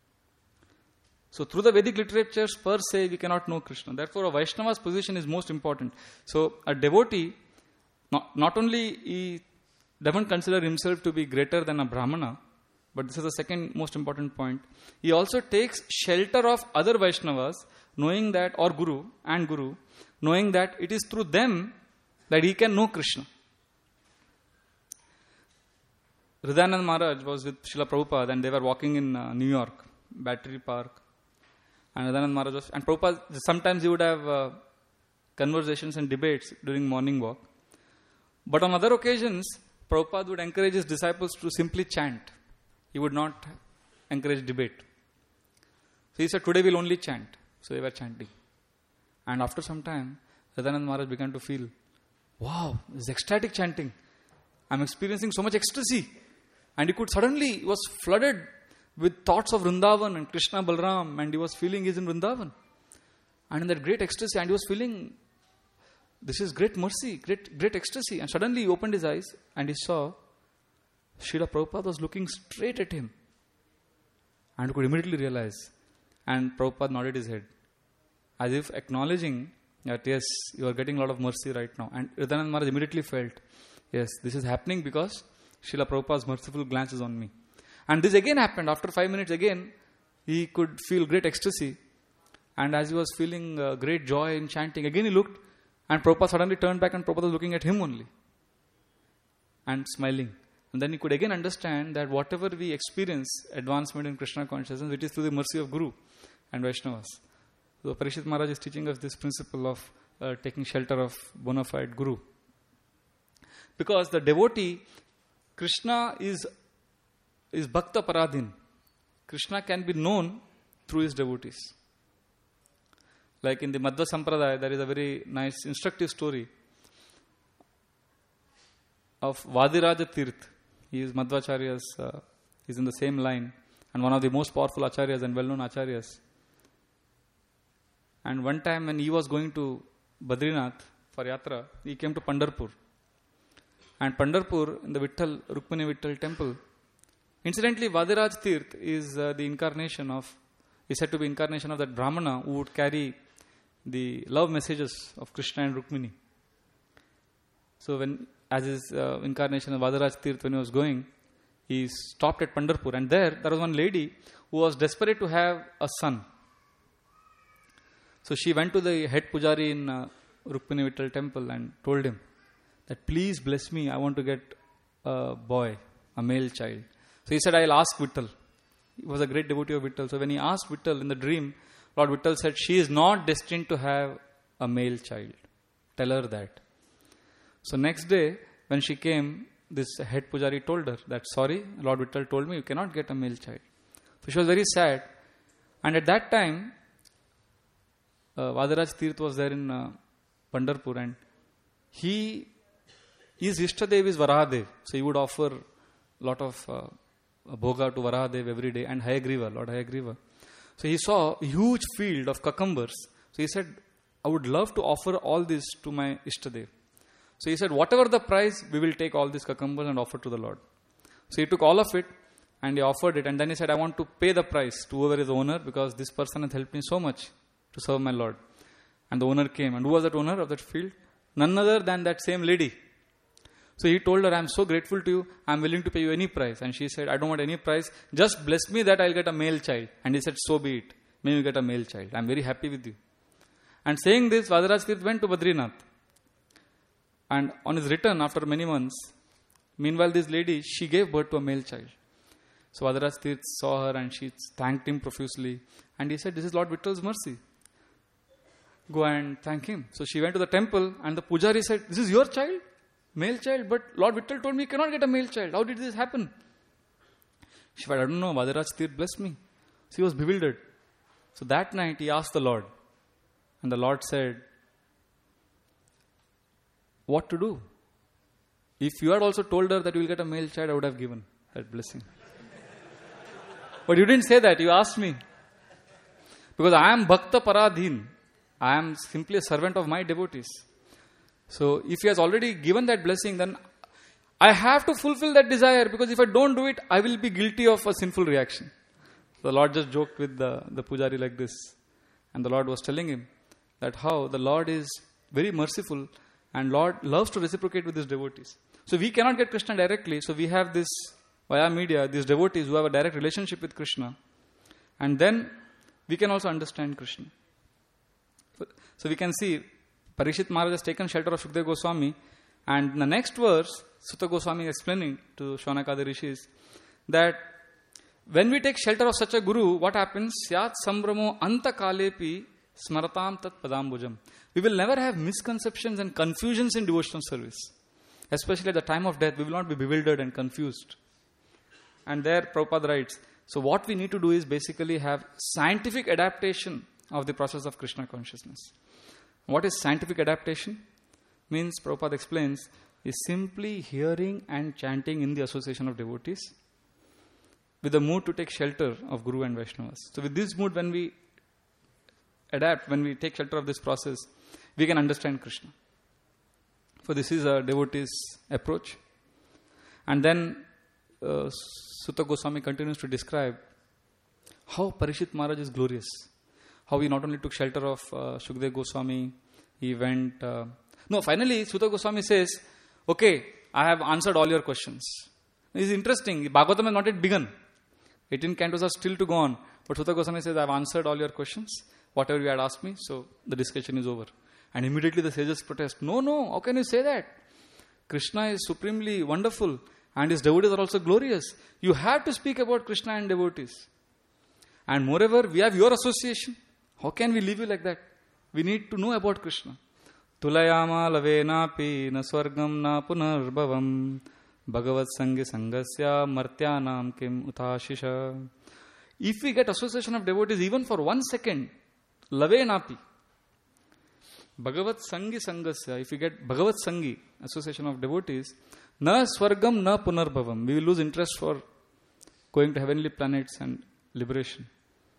So through the Vedic literatures per se, we cannot know Krishna. Therefore, a Vaishnava's position is most important. So a devotee, not, not only he doesn't consider himself to be greater than a Brahmana, but this is the second most important point. He also takes shelter of other Vaishnavas, knowing that, or Guru and Guru, knowing that it is through them that he can know Krishna. Hridayananda Maharaj was with Srila Prabhupada and they were walking in uh, New York, Battery Park. And Hridayananda Maharaj was, and Prabhupada, sometimes he would have uh, conversations and debates during morning walk. But on other occasions, Prabhupada would encourage his disciples to simply chant. He would not encourage debate. So he said, today we'll only chant. So they were chanting. And after some time, Hridayananda Maharaj began to feel, wow, this is ecstatic chanting. I'm experiencing so much ecstasy. And he could suddenly, he was flooded with thoughts of Vrindavan and Krishna Balram, and he was feeling he's in Vrindavan. And in that great ecstasy, and he was feeling, this is great mercy, great great ecstasy. And suddenly he opened his eyes and he saw Srila Prabhupada was looking straight at him. And he could immediately realize. And Prabhupada nodded his head, as if acknowledging that yes, you are getting a lot of mercy right now. And Hridayananda Maharaj immediately felt, yes, this is happening because Srila Prabhupada's merciful glance is on me. And this again happened. After five minutes again, he could feel great ecstasy. And as he was feeling uh, great joy in chanting, again he looked and Prabhupada suddenly turned back and Prabhupada was looking at him only. And smiling. And then he could again understand that whatever we experience, advancement in Krishna consciousness, it is through the mercy of Guru and Vaishnavas. So Parikshit Maharaj is teaching us this principle of uh, taking shelter of bona fide Guru. Because the devotee, Krishna is, is Bhakta Paradhin. Krishna can be known through his devotees. Like in the Madhva Sampradaya, there is a very nice instructive story of Vadiraja Tirth. He is Madhvacharya's, uh, he is in the same line and one of the most powerful acharyas and well-known acharyas. And one time when he was going to Badrinath for yatra, he came to Pandharpur. And Pandharpur, in the Vitthal, Rukmini Vitthal temple, incidentally, Vadiraj Tirth is uh, the incarnation of, is said to be incarnation of that Brahmana who would carry the love messages of Krishna and Rukmini. So when, as his uh, incarnation of Vadiraj Tirth, when he was going, he stopped at Pandharpur. And there, there was one lady who was desperate to have a son. So she went to the head pujari in uh, Rukmini Vitthal temple and told him that please bless me, I want to get a boy, a male child. So he said, I'll ask Vittal. He was a great devotee of Vittal. So when he asked Vittal in the dream, Lord Vittal said, she is not destined to have a male child. Tell her that. So next day, when she came, this head pujari told her that, sorry, Lord Vittal told me you cannot get a male child. So she was very sad. And at that time, uh, Vadaraj Tirth was there in uh, Pandharpur, and he, his Ishtadev is Varahadev. So he would offer a lot of uh, bhoga to Varahadev every day, and Hayagriva, Lord Hayagriva. So he saw a huge field of cucumbers. So he said, I would love to offer all this to my Ishtadev. So he said, whatever the price, we will take all these cucumbers and offer to the Lord. So he took all of it and he offered it. And then he said, I want to pay the price to whoever is the owner, because this person has helped me so much to serve my Lord. And the owner came. And who was that owner of that field? None other than that same lady. So he told her, I am so grateful to you. I am willing to pay you any price. And she said, I don't want any price. Just bless me that I will get a male child. And he said, so be it. May you get a male child. I am very happy with you. And saying this, Vadaraj Tirth went to Badrinath. And on his return after many months, meanwhile this lady, she gave birth to a male child. So Vadaraj Tirth saw her and she thanked him profusely. And he said, this is Lord Vittal's mercy. Go and thank him. So she went to the temple and the pujari said, this is your child? Male child? But Lord Vittal told me you cannot get a male child. How did this happen? She said, I don't know. Vadaraj Tirth blessed me. So he was bewildered. So that night he asked the Lord. And the Lord said, what to do? If you had also told her that you will get a male child, I would have given that blessing. But you didn't say that. You asked me. Because I am Bhakta Paradhin. I am simply a servant of my devotees. So if he has already given that blessing, then I have to fulfill that desire, because if I don't do it, I will be guilty of a sinful reaction. The Lord just joked with the, the pujari like this. And the Lord was telling him that how the Lord is very merciful and Lord loves to reciprocate with his devotees. So we cannot get Krishna directly. So we have this, via media, these devotees who have a direct relationship with Krishna. And then we can also understand Krishna. So we can see Parikshit Maharaj has taken shelter of Shukdev Goswami, and in the next verse, Sutta Goswami is explaining to Shaunakadi Rishis that when we take shelter of such a guru, what happens? Syat sambramo anta kalepi smaratam tat padambujam. We will never have misconceptions and confusions in devotional service. Especially at the time of death, we will not be bewildered and confused. And there Prabhupada writes, so what we need to do is basically have scientific adaptation of the process of Krishna consciousness. What is scientific adaptation? Means, Prabhupada explains, is simply hearing and chanting in the association of devotees with the mood to take shelter of Guru and Vaishnavas. So with this mood, when we adapt, when we take shelter of this process, we can understand Krishna. So this is a devotee's approach. And then uh, Sutta Goswami continues to describe how Parikshit Maharaj is glorious. How he not only took shelter of uh, Shukdev Goswami, he went... Uh, no, finally, Sutta Goswami says, okay, I have answered all your questions. It's interesting, Bhagavatam has not yet begun. eighteen cantos are still to go on. But Sutta Goswami says, I have answered all your questions, whatever you had asked me, so the discussion is over. And immediately the sages protest, no, no, how can you say that? Krishna is supremely wonderful and his devotees are also glorious. You have to speak about Krishna and devotees. And moreover, we have your association. How can we leave you like that? We need to know about Krishna. Tulayama lavenapi na swargam na punarbhavam bhagavat sangi sangasya martyanam kim utashisha. If we get association of devotees even for one second, lavenapi, bhagavat sangi sangasya, if we get bhagavat sangi, association of devotees, na swargam na punarbhavam, we will lose interest for going to heavenly planets and liberation.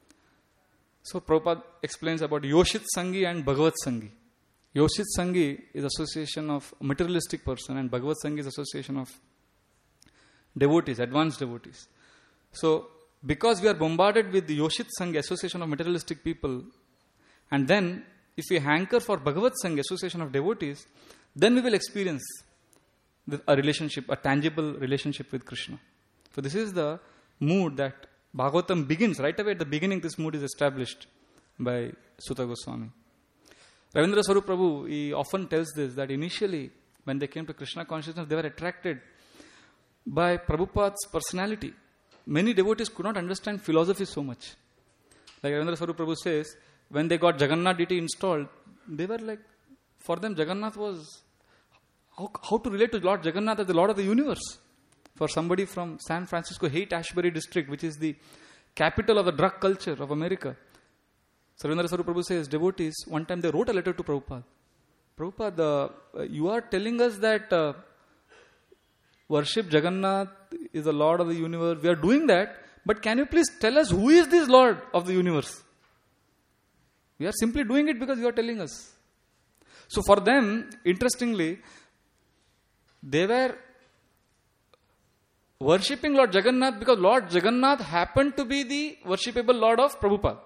So Prabhupada explains about Yoshit Sangi and Bhagavat Sangi. Yoshit Sangi is association of materialistic person and Bhagavat Sangi is association of devotees, advanced devotees. So because we are bombarded with the Yoshit Sangi, association of materialistic people, and then if we hanker for Bhagavat Sangi, association of devotees, then we will experience a relationship, a tangible relationship with Krishna. So this is the mood that Bhagavatam begins. Right away at the beginning, this mood is established by Sutta Goswami. Ravindra Swarup Prabhu, he often tells this, that initially when they came to Krishna consciousness, they were attracted by Prabhupada's personality. Many devotees could not understand philosophy so much. Like Ravindra Swarup Prabhu says, when they got Jagannath deity installed, they were like, for them Jagannath was, how, how to relate to Lord Jagannath as the Lord of the universe. For somebody from San Francisco, Haight-Ashbury district, which is the capital of the drug culture of America. So Ravindra Swarup Prabhu says, devotees, one time they wrote a letter to Prabhupada. Prabhupada, uh, you are telling us that uh, worship Jagannath is the Lord of the universe. We are doing that, but can you please tell us who is this Lord of the universe? We are simply doing it because you are telling us. So for them, interestingly, they were worshipping Lord Jagannath because Lord Jagannath happened to be the worshipable Lord of Prabhupada.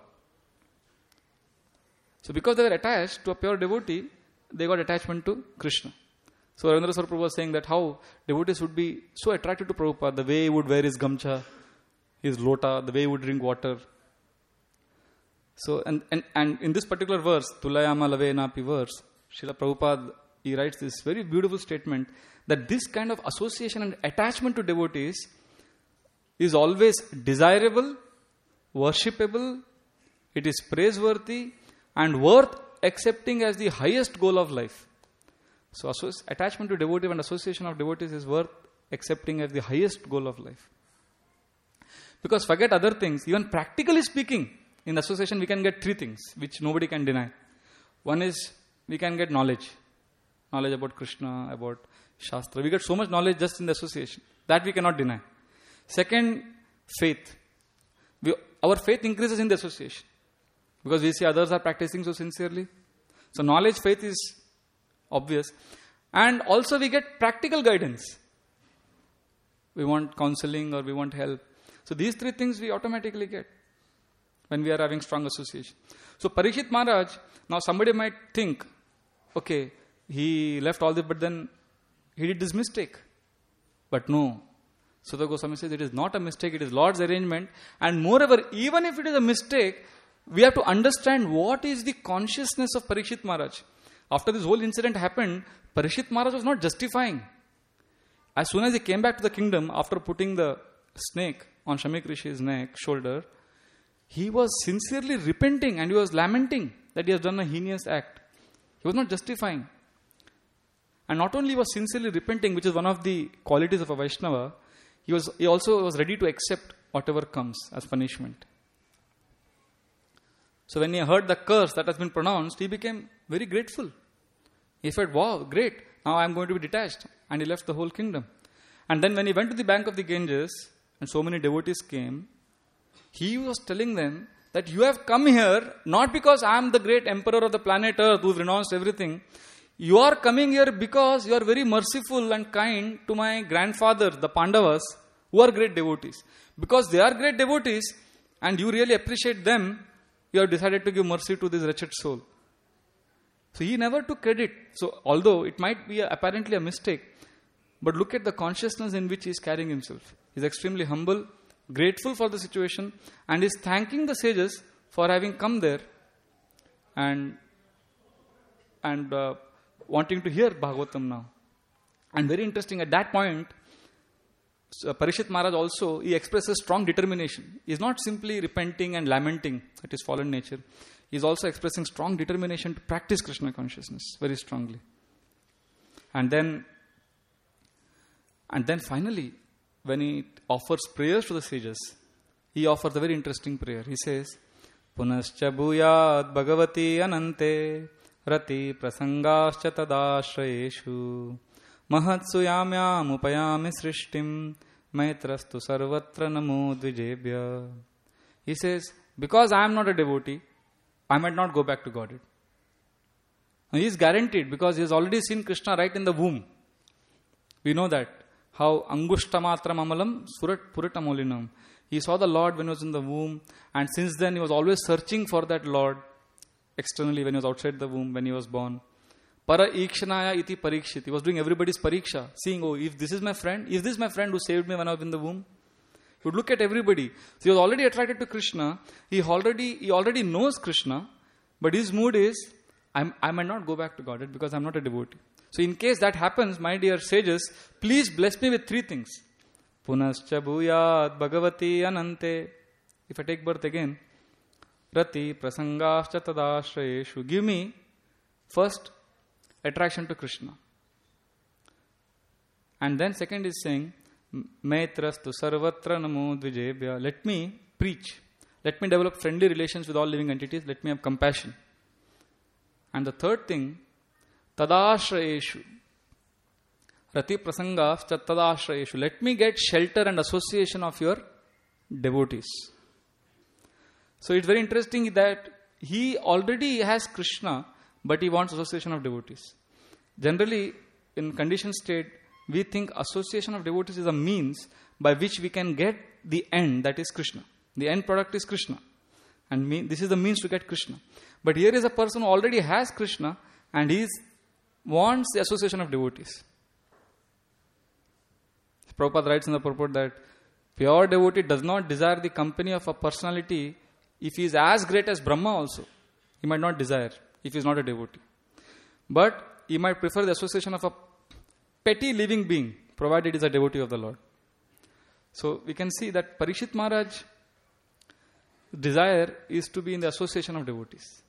So because they were attached to a pure devotee, they got attachment to Krishna. So Ravindra Swarup Prabhu was saying that how devotees would be so attracted to Prabhupada, the way he would wear his gamcha, his lota, the way he would drink water. So, and, and, and in this particular verse, Tulayama Lave Napi verse, Srila Prabhupada, he writes this very beautiful statement that this kind of association and attachment to devotees is always desirable, worshipable, it is praiseworthy, and worth accepting as the highest goal of life. So associ- attachment to devotee and association of devotees is worth accepting as the highest goal of life. Because forget other things, even practically speaking, in association we can get three things which nobody can deny. One is we can get knowledge. Knowledge about Krishna, about Shastra. We get so much knowledge just in the association. That we cannot deny. Second, faith. We, our faith increases in the association. Because we see others are practicing so sincerely. So knowledge, faith is obvious. And also we get practical guidance. We want counseling or we want help. So these three things we automatically get when we are having strong association. So Parikshit Maharaj, now somebody might think, okay, he left all this, but then he did this mistake. But no. Sutta Goswami says it is not a mistake, it is Lord's arrangement. And moreover, even if it is a mistake, we have to understand what is the consciousness of Parikshit Maharaj. After this whole incident happened, Parikshit Maharaj was not justifying. As soon as he came back to the kingdom, after putting the snake on Shamik Rishi's neck, shoulder, he was sincerely repenting and he was lamenting that he has done a heinous act. He was not justifying. And not only was sincerely repenting, which is one of the qualities of a Vaishnava, he was he also was ready to accept whatever comes as punishment. So when he heard the curse that has been pronounced, he became very grateful. He said, wow, great, now I am going to be detached. And he left the whole kingdom. And then when he went to the bank of the Ganges, and so many devotees came, he was telling them that you have come here not because I am the great emperor of the planet Earth who has renounced everything. You are coming here because you are very merciful and kind to my grandfather, the Pandavas, who are great devotees. Because they are great devotees and you really appreciate them, you have decided to give mercy to this wretched soul. So he never took credit. So although it might be a, apparently a mistake, but look at the consciousness in which he is carrying himself. He is extremely humble, grateful for the situation, and is thanking the sages for having come there and and uh, wanting to hear Bhagavatam now. And very interesting, at that point, so Parikshit Maharaj also, he expresses strong determination. He is not simply repenting and lamenting at his fallen nature. He is also expressing strong determination to practice Krishna consciousness very strongly. And then, and then finally, when he offers prayers to the sages, he offers a very interesting prayer. He says, Punascha bhuyat bhagavati anante rati prasangascha tadashrayeshu mahatsu yamyam upayami srishtim maitrastu sarvatra namo dvijebhya. He says, because I am not a devotee, I might not go back to Godhead. Now he is guaranteed because he has already seen Krishna right in the womb. We know that. How Angushtamatram Amalam Surat Puritamolinam. He saw the Lord when he was in the womb, and since then he was always searching for that Lord externally when he was outside the womb, when he was born. Para Ikshanaya iti parikshit. He was doing everybody's pariksha, seeing, oh, if this is my friend, is this my friend who saved me when I was in the womb? He would look at everybody. So he was already attracted to Krishna. He already he already knows Krishna, but his mood is, I'm, I might not go back to Godhead because I'm not a devotee. So in case that happens, my dear sages, please bless me with three things. punascha bhuyat bhagavati anante. If I take birth again, rati prasangascha tadashrayeshu. Give me first attraction to Krishna. And then second is saying, Maitrastu sarvatra namo dvijebhya. Let me preach. Let me develop friendly relations with all living entities. Let me have compassion. And the third thing, tadashrayeshu. Rati prasangascha tadashrayeshu. Let me get shelter and association of your devotees. So it's very interesting that he already has Krishna, but he wants association of devotees. Generally, in conditioned state, we think association of devotees is a means by which we can get the end, that is Krishna. The end product is Krishna. And me, this is the means to get Krishna. But here is a person who already has Krishna and he wants the association of devotees. Prabhupada writes in the purport that pure devotee does not desire the company of a personality. If he is as great as Brahma also, he might not desire if he is not a devotee. But he might prefer the association of a petty living being, provided he is a devotee of the Lord. So we can see that Parikshit Maharaj's desire is to be in the association of devotees.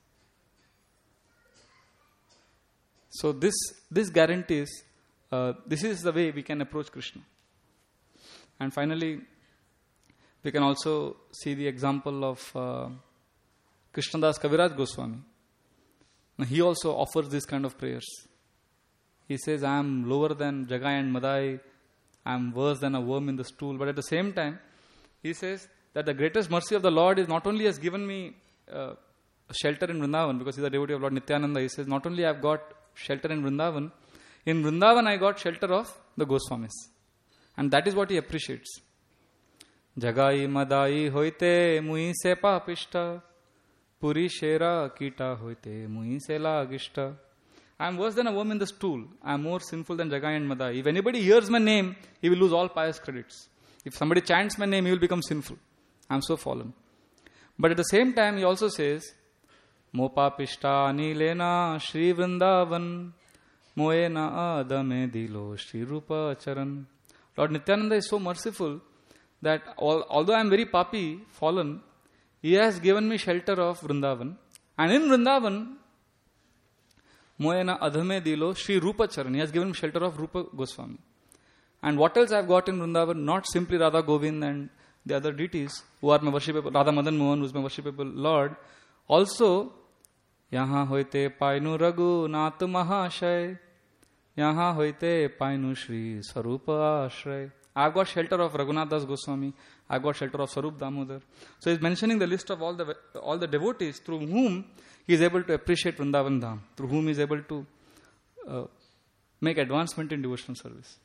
So this, this guarantees, uh, this is the way we can approach Krishna. And finally, we can also see the example of uh, Krishnadas Kaviraj Goswami. Now, he also offers this kind of prayers. He says, I am lower than Jagai and Madai, I am worse than a worm in the stool. But at the same time, he says that the greatest mercy of the Lord is not only has given me uh, shelter in Vrindavan, because he is a devotee of Lord Nityananda. He says, not only I have got shelter in Vrindavan, in Vrindavan I got shelter of the Goswamis. And that is what he appreciates. Jagai Madai hoite mui se papishta, puri shera kita hoite mui se lagishta. I am worse than a worm in the stool. I am more sinful than Jagai and Madai. If anybody hears my name, he will lose all pious credits. If somebody chants my name, he will become sinful. I am so fallen. But at the same time, he also says, Mo papishta anilena Shri Vrindavan, moena adame dilo Shri Rupa charan. Lord Nityananda is so merciful that all, although I am very papi, fallen, he has given me shelter of Vrindavan. And in Vrindavan, Moena Adhame Dilo Shri Rupa Charan. He has given me shelter of Rupa Goswami. And what else I have got in Vrindavan? Not simply Radha Govind and the other deities who are my worshipable, Radha Madan Mohan, who is my worshipable Lord. Also, Yaha hoite painu Raghu Nath Mahashay, Yaha hoite painu Shri Sarupa Ashray. I have got shelter of Raghunath Das Goswami. I have got shelter of Sarup Damodar. So he is mentioning the list of all the all the devotees through whom he is able to appreciate Vrindavan Dham, through whom he is able to uh, make advancement in devotional service.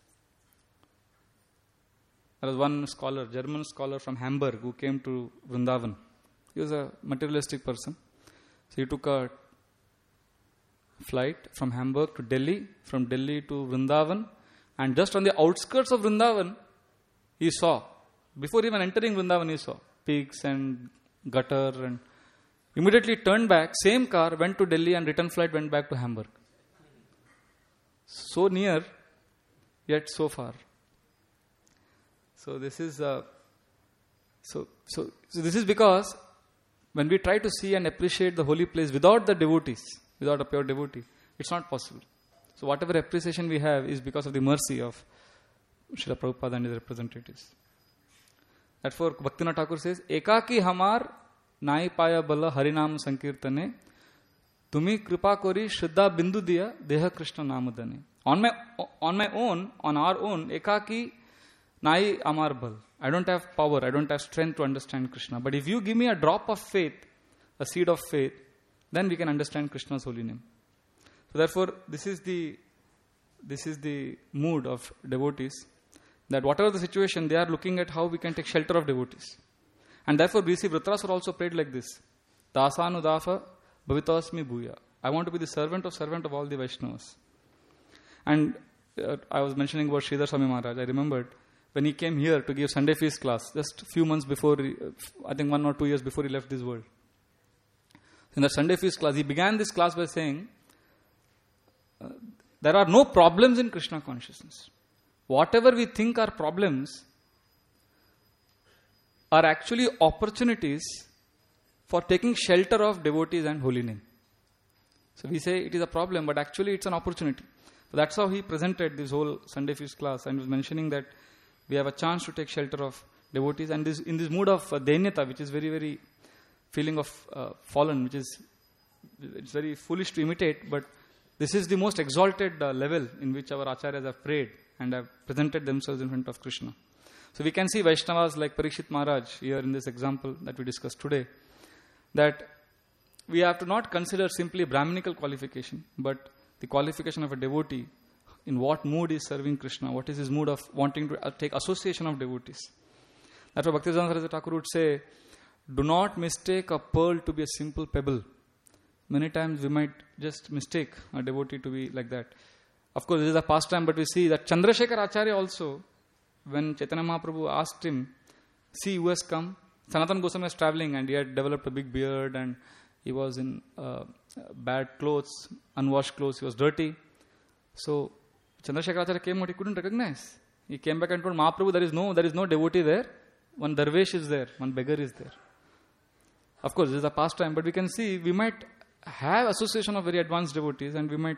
There was one scholar, German scholar from Hamburg, who came to Vrindavan. He was a materialistic person. So he took a flight from Hamburg to Delhi, from Delhi to Vrindavan, and just on the outskirts of Vrindavan, he saw, before even entering Vrindavan, he saw pigs and gutter, and immediately turned back, same car, went to Delhi, and return flight went back to Hamburg. So near, yet so far. So this is uh, so, so so this is because when we try to see and appreciate the holy place without the devotees, without a pure devotee, it's not possible. So whatever appreciation we have is because of the mercy of Srila Prabhupada and his representatives. Therefore, Bhaktivinoda Thakur says, Ekaki hamar nai paya bala harinam sankirtane, tumi kripa kori shraddha bindu diya deha Krishna namadane. On my on my own, on our own, ekaki nai amar bal. I don't have power, I don't have strength to understand Krishna. But if you give me a drop of faith, a seed of faith, then we can understand Krishna's holy name. So therefore, this is the this is the mood of devotees, that whatever the situation, they are looking at how we can take shelter of devotees. And therefore, we see Vritrasura also prayed like this: Dasanudafa bhavitasmi bhuya. I want to be the servant of servant of all the Vaishnavas. And uh, I was mentioning about Sridhar Swami Maharaj. I remembered when he came here to give Sunday feast class, just a few months before, he, I think one or two years before he left this world. In the Sunday feast class, he began this class by saying, uh, there are no problems in Krishna consciousness. Whatever we think are problems, are actually opportunities for taking shelter of devotees and holy name. So we say it is a problem, but actually it's an opportunity. So that's how he presented this whole Sunday feast class, and was mentioning that we have a chance to take shelter of devotees, and this in this mood of uh, dainyata, which is very, very feeling of uh, fallen, which is it's very foolish to imitate, but this is the most exalted uh, level in which our acharyas have prayed and have presented themselves in front of Krishna. So we can see Vaishnavas like Parikshit Maharaj here in this example that we discussed today, that we have to not consider simply Brahminical qualification, but the qualification of a devotee, in what mood is serving Krishna, what is his mood of wanting to uh, take association of devotees. That's why Bhaktivedanta Saraswati Thakur would say, do not mistake a pearl to be a simple pebble. Many times we might just mistake a devotee to be like that. Of course, this is a pastime, but we see that Chandrasekhar Acharya also, when Chaitanya Mahaprabhu asked him, see who has come. Sanatana Goswami was traveling and he had developed a big beard and he was in uh, bad clothes, unwashed clothes, he was dirty. So Chandrasekhar Acharya came out, he couldn't recognize. He came back and told Mahaprabhu, there is no, there is no devotee there. One darvesh is there, one beggar is there. Of course, this is a pastime, but we can see we might have association of very advanced devotees and we might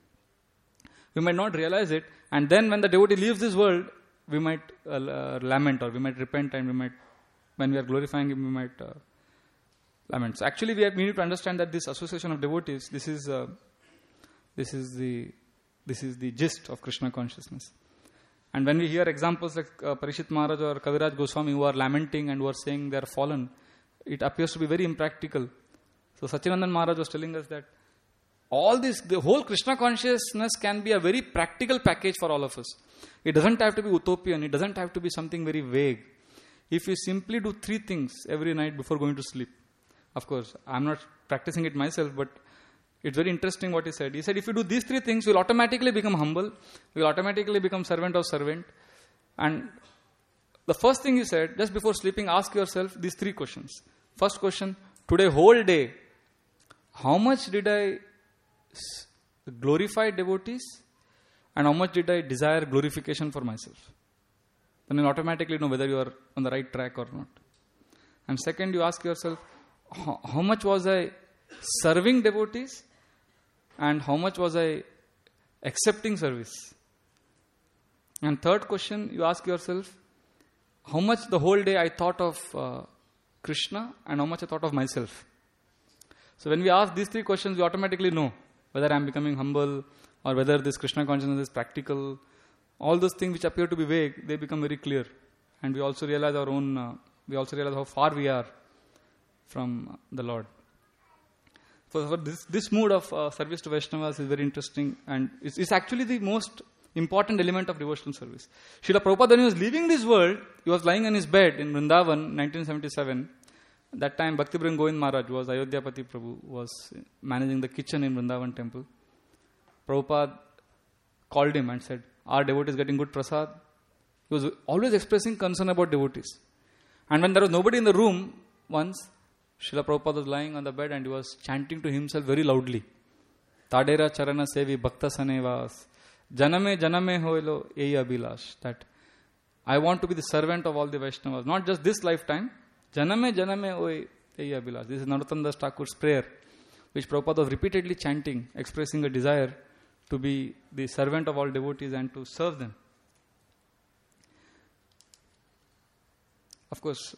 we might not realize it. And then when the devotee leaves this world, we might uh, uh, lament, or we might repent, and we might, when we are glorifying him, we might uh, lament. So actually, we, have, we need to understand that this association of devotees, this is uh, this is the this is the gist of Krishna consciousness. And when we hear examples like uh, Parikshit Maharaj or Kaviraj Goswami who are lamenting and who are saying they are fallen, it appears to be very impractical. So Sachidanand Maharaj was telling us that all this, the whole Krishna consciousness can be a very practical package for all of us. It doesn't have to be utopian. It doesn't have to be something very vague. If you simply do three things every night before going to sleep. Of course, I'm not practicing it myself, but it's very interesting what he said. He said, if you do these three things, you'll automatically become humble. You'll automatically become servant of servant. And the first thing he said, just before sleeping, ask yourself these three questions. First question, today whole day, how much did I glorify devotees and how much did I desire glorification for myself? Then you'll automatically know whether you are on the right track or not. And second, you ask yourself, how, how much was I serving devotees and how much was I accepting service? And third question, you ask yourself, how much the whole day I thought of uh, Krishna and how much I thought of myself? So when we ask these three questions, we automatically know whether I am becoming humble or whether this Krishna consciousness is practical. All those things which appear to be vague, they become very clear. And we also realize our own, uh, we also realize how far we are from the Lord. So for this, this mood of uh, service to Vaishnavas is very interesting, and it's, it's actually the most important element of devotional service. Srila Prabhupada, when he was leaving this world, he was lying on his bed in Vrindavan, nineteen seventy-seven. That time, Bhakti Vrinda Govind Maharaj was Ayodhyapati Prabhu, was managing the kitchen in Vrindavan temple. Prabhupada called him and said, are devotees getting good prasad? He was always expressing concern about devotees. And when there was nobody in the room, once, Srila Prabhupada was lying on the bed and he was chanting to himself very loudly. Tadera charana sevi bhakta sanevas. Janame janame hoilo ei abhilash. That I want to be the servant of all the Vaishnavas. Not just this lifetime. Janame janame hoy ei abhilash. This is Narottam Das Thakur's prayer, which Prabhupada was repeatedly chanting, expressing a desire to be the servant of all devotees and to serve them. Of course,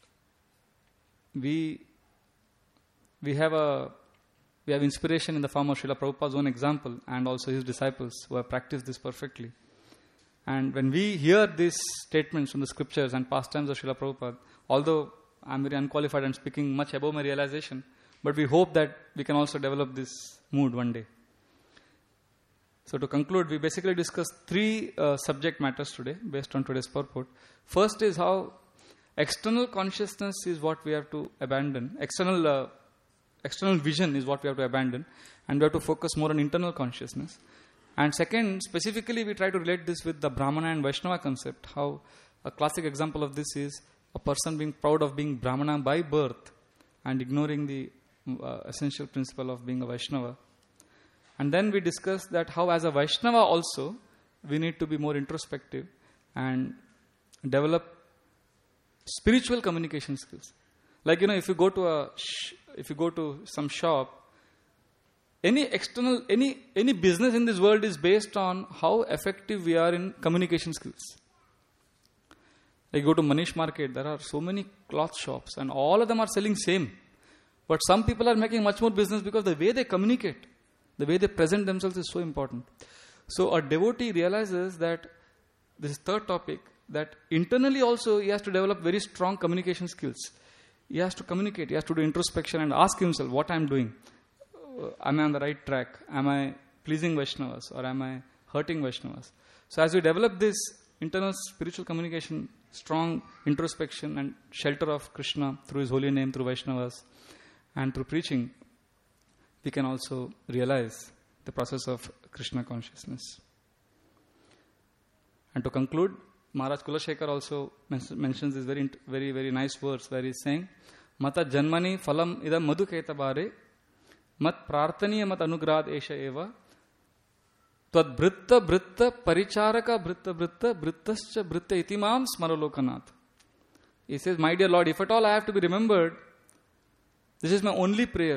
we we have a we have inspiration in the form of Srila Prabhupada's own example and also his disciples who have practiced this perfectly. And when we hear these statements from the scriptures and pastimes of Srila Prabhupada, although I'm very unqualified and speaking much above my realization, but we hope that we can also develop this mood one day. So to conclude, we basically discussed three uh, subject matters today based on today's purport. First is how external consciousness is what we have to abandon. External uh, external vision is what we have to abandon, and we have to focus more on internal consciousness. And second, specifically we try to relate this with the Brahmana and Vaishnava concept. How a classic example of this is a person being proud of being Brahmana by birth and ignoring the uh, essential principle of being a Vaishnava. And then we discussed that how as a Vaishnava also we need to be more introspective and develop spiritual communication skills. Like, you know, if you go to a, sh- if you go to some shop, any external, any, any business in this world is based on how effective we are in communication skills. Like, go to Manish Market, there are so many cloth shops and all of them are selling same. But some people are making much more business because the way they communicate, the way they present themselves is so important. So a devotee realizes that, this is third topic, that internally also he has to develop very strong communication skills. He has to communicate, he has to do introspection and ask himself what I am doing. Uh, am I on the right track? Am I pleasing Vaishnavas or am I hurting Vaishnavas? So as we develop this internal spiritual communication, strong introspection and shelter of Krishna through His holy name, through Vaishnavas and through preaching, we can also realize the process of Krishna consciousness. And to conclude, Maharaj Kulashekar also mentions this very, very, very nice verse where he is saying, Mata janmani phalam idam madhuketa bare mat prarthaniya mat anugrad esha eva tvad britta britta paricharaka britta britta brittascha britta itimam smaralokanat. He says, my dear Lord, if at all I have to be remembered, this is my only prayer.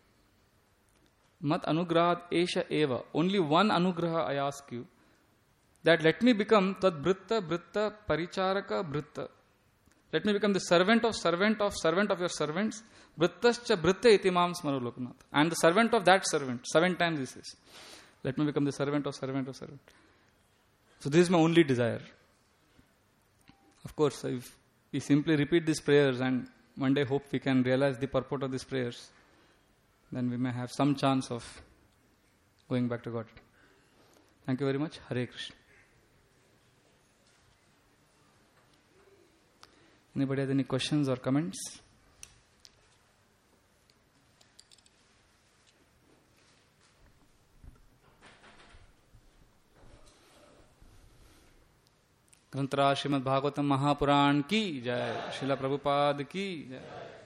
Mat anugrad esha eva. Only one anugraha I ask you. That let me become tad britta britta paricharaka britta. Let me become the servant of servant of servant of your servants. Brittascha britta itimam smaralokanat. I am the servant of that servant. Seven times this is. Let me become the servant of servant of servant. So this is my only desire. Of course, if we simply repeat these prayers and one day hope we can realize the purport of these prayers, then we may have some chance of going back to God. Thank you very much. Hare Krishna. Anybody has any questions or comments? ग्रंथराज Shrimad Bhagavatam Mahapuran की जय, श्रीला प्रभुपाद की जय.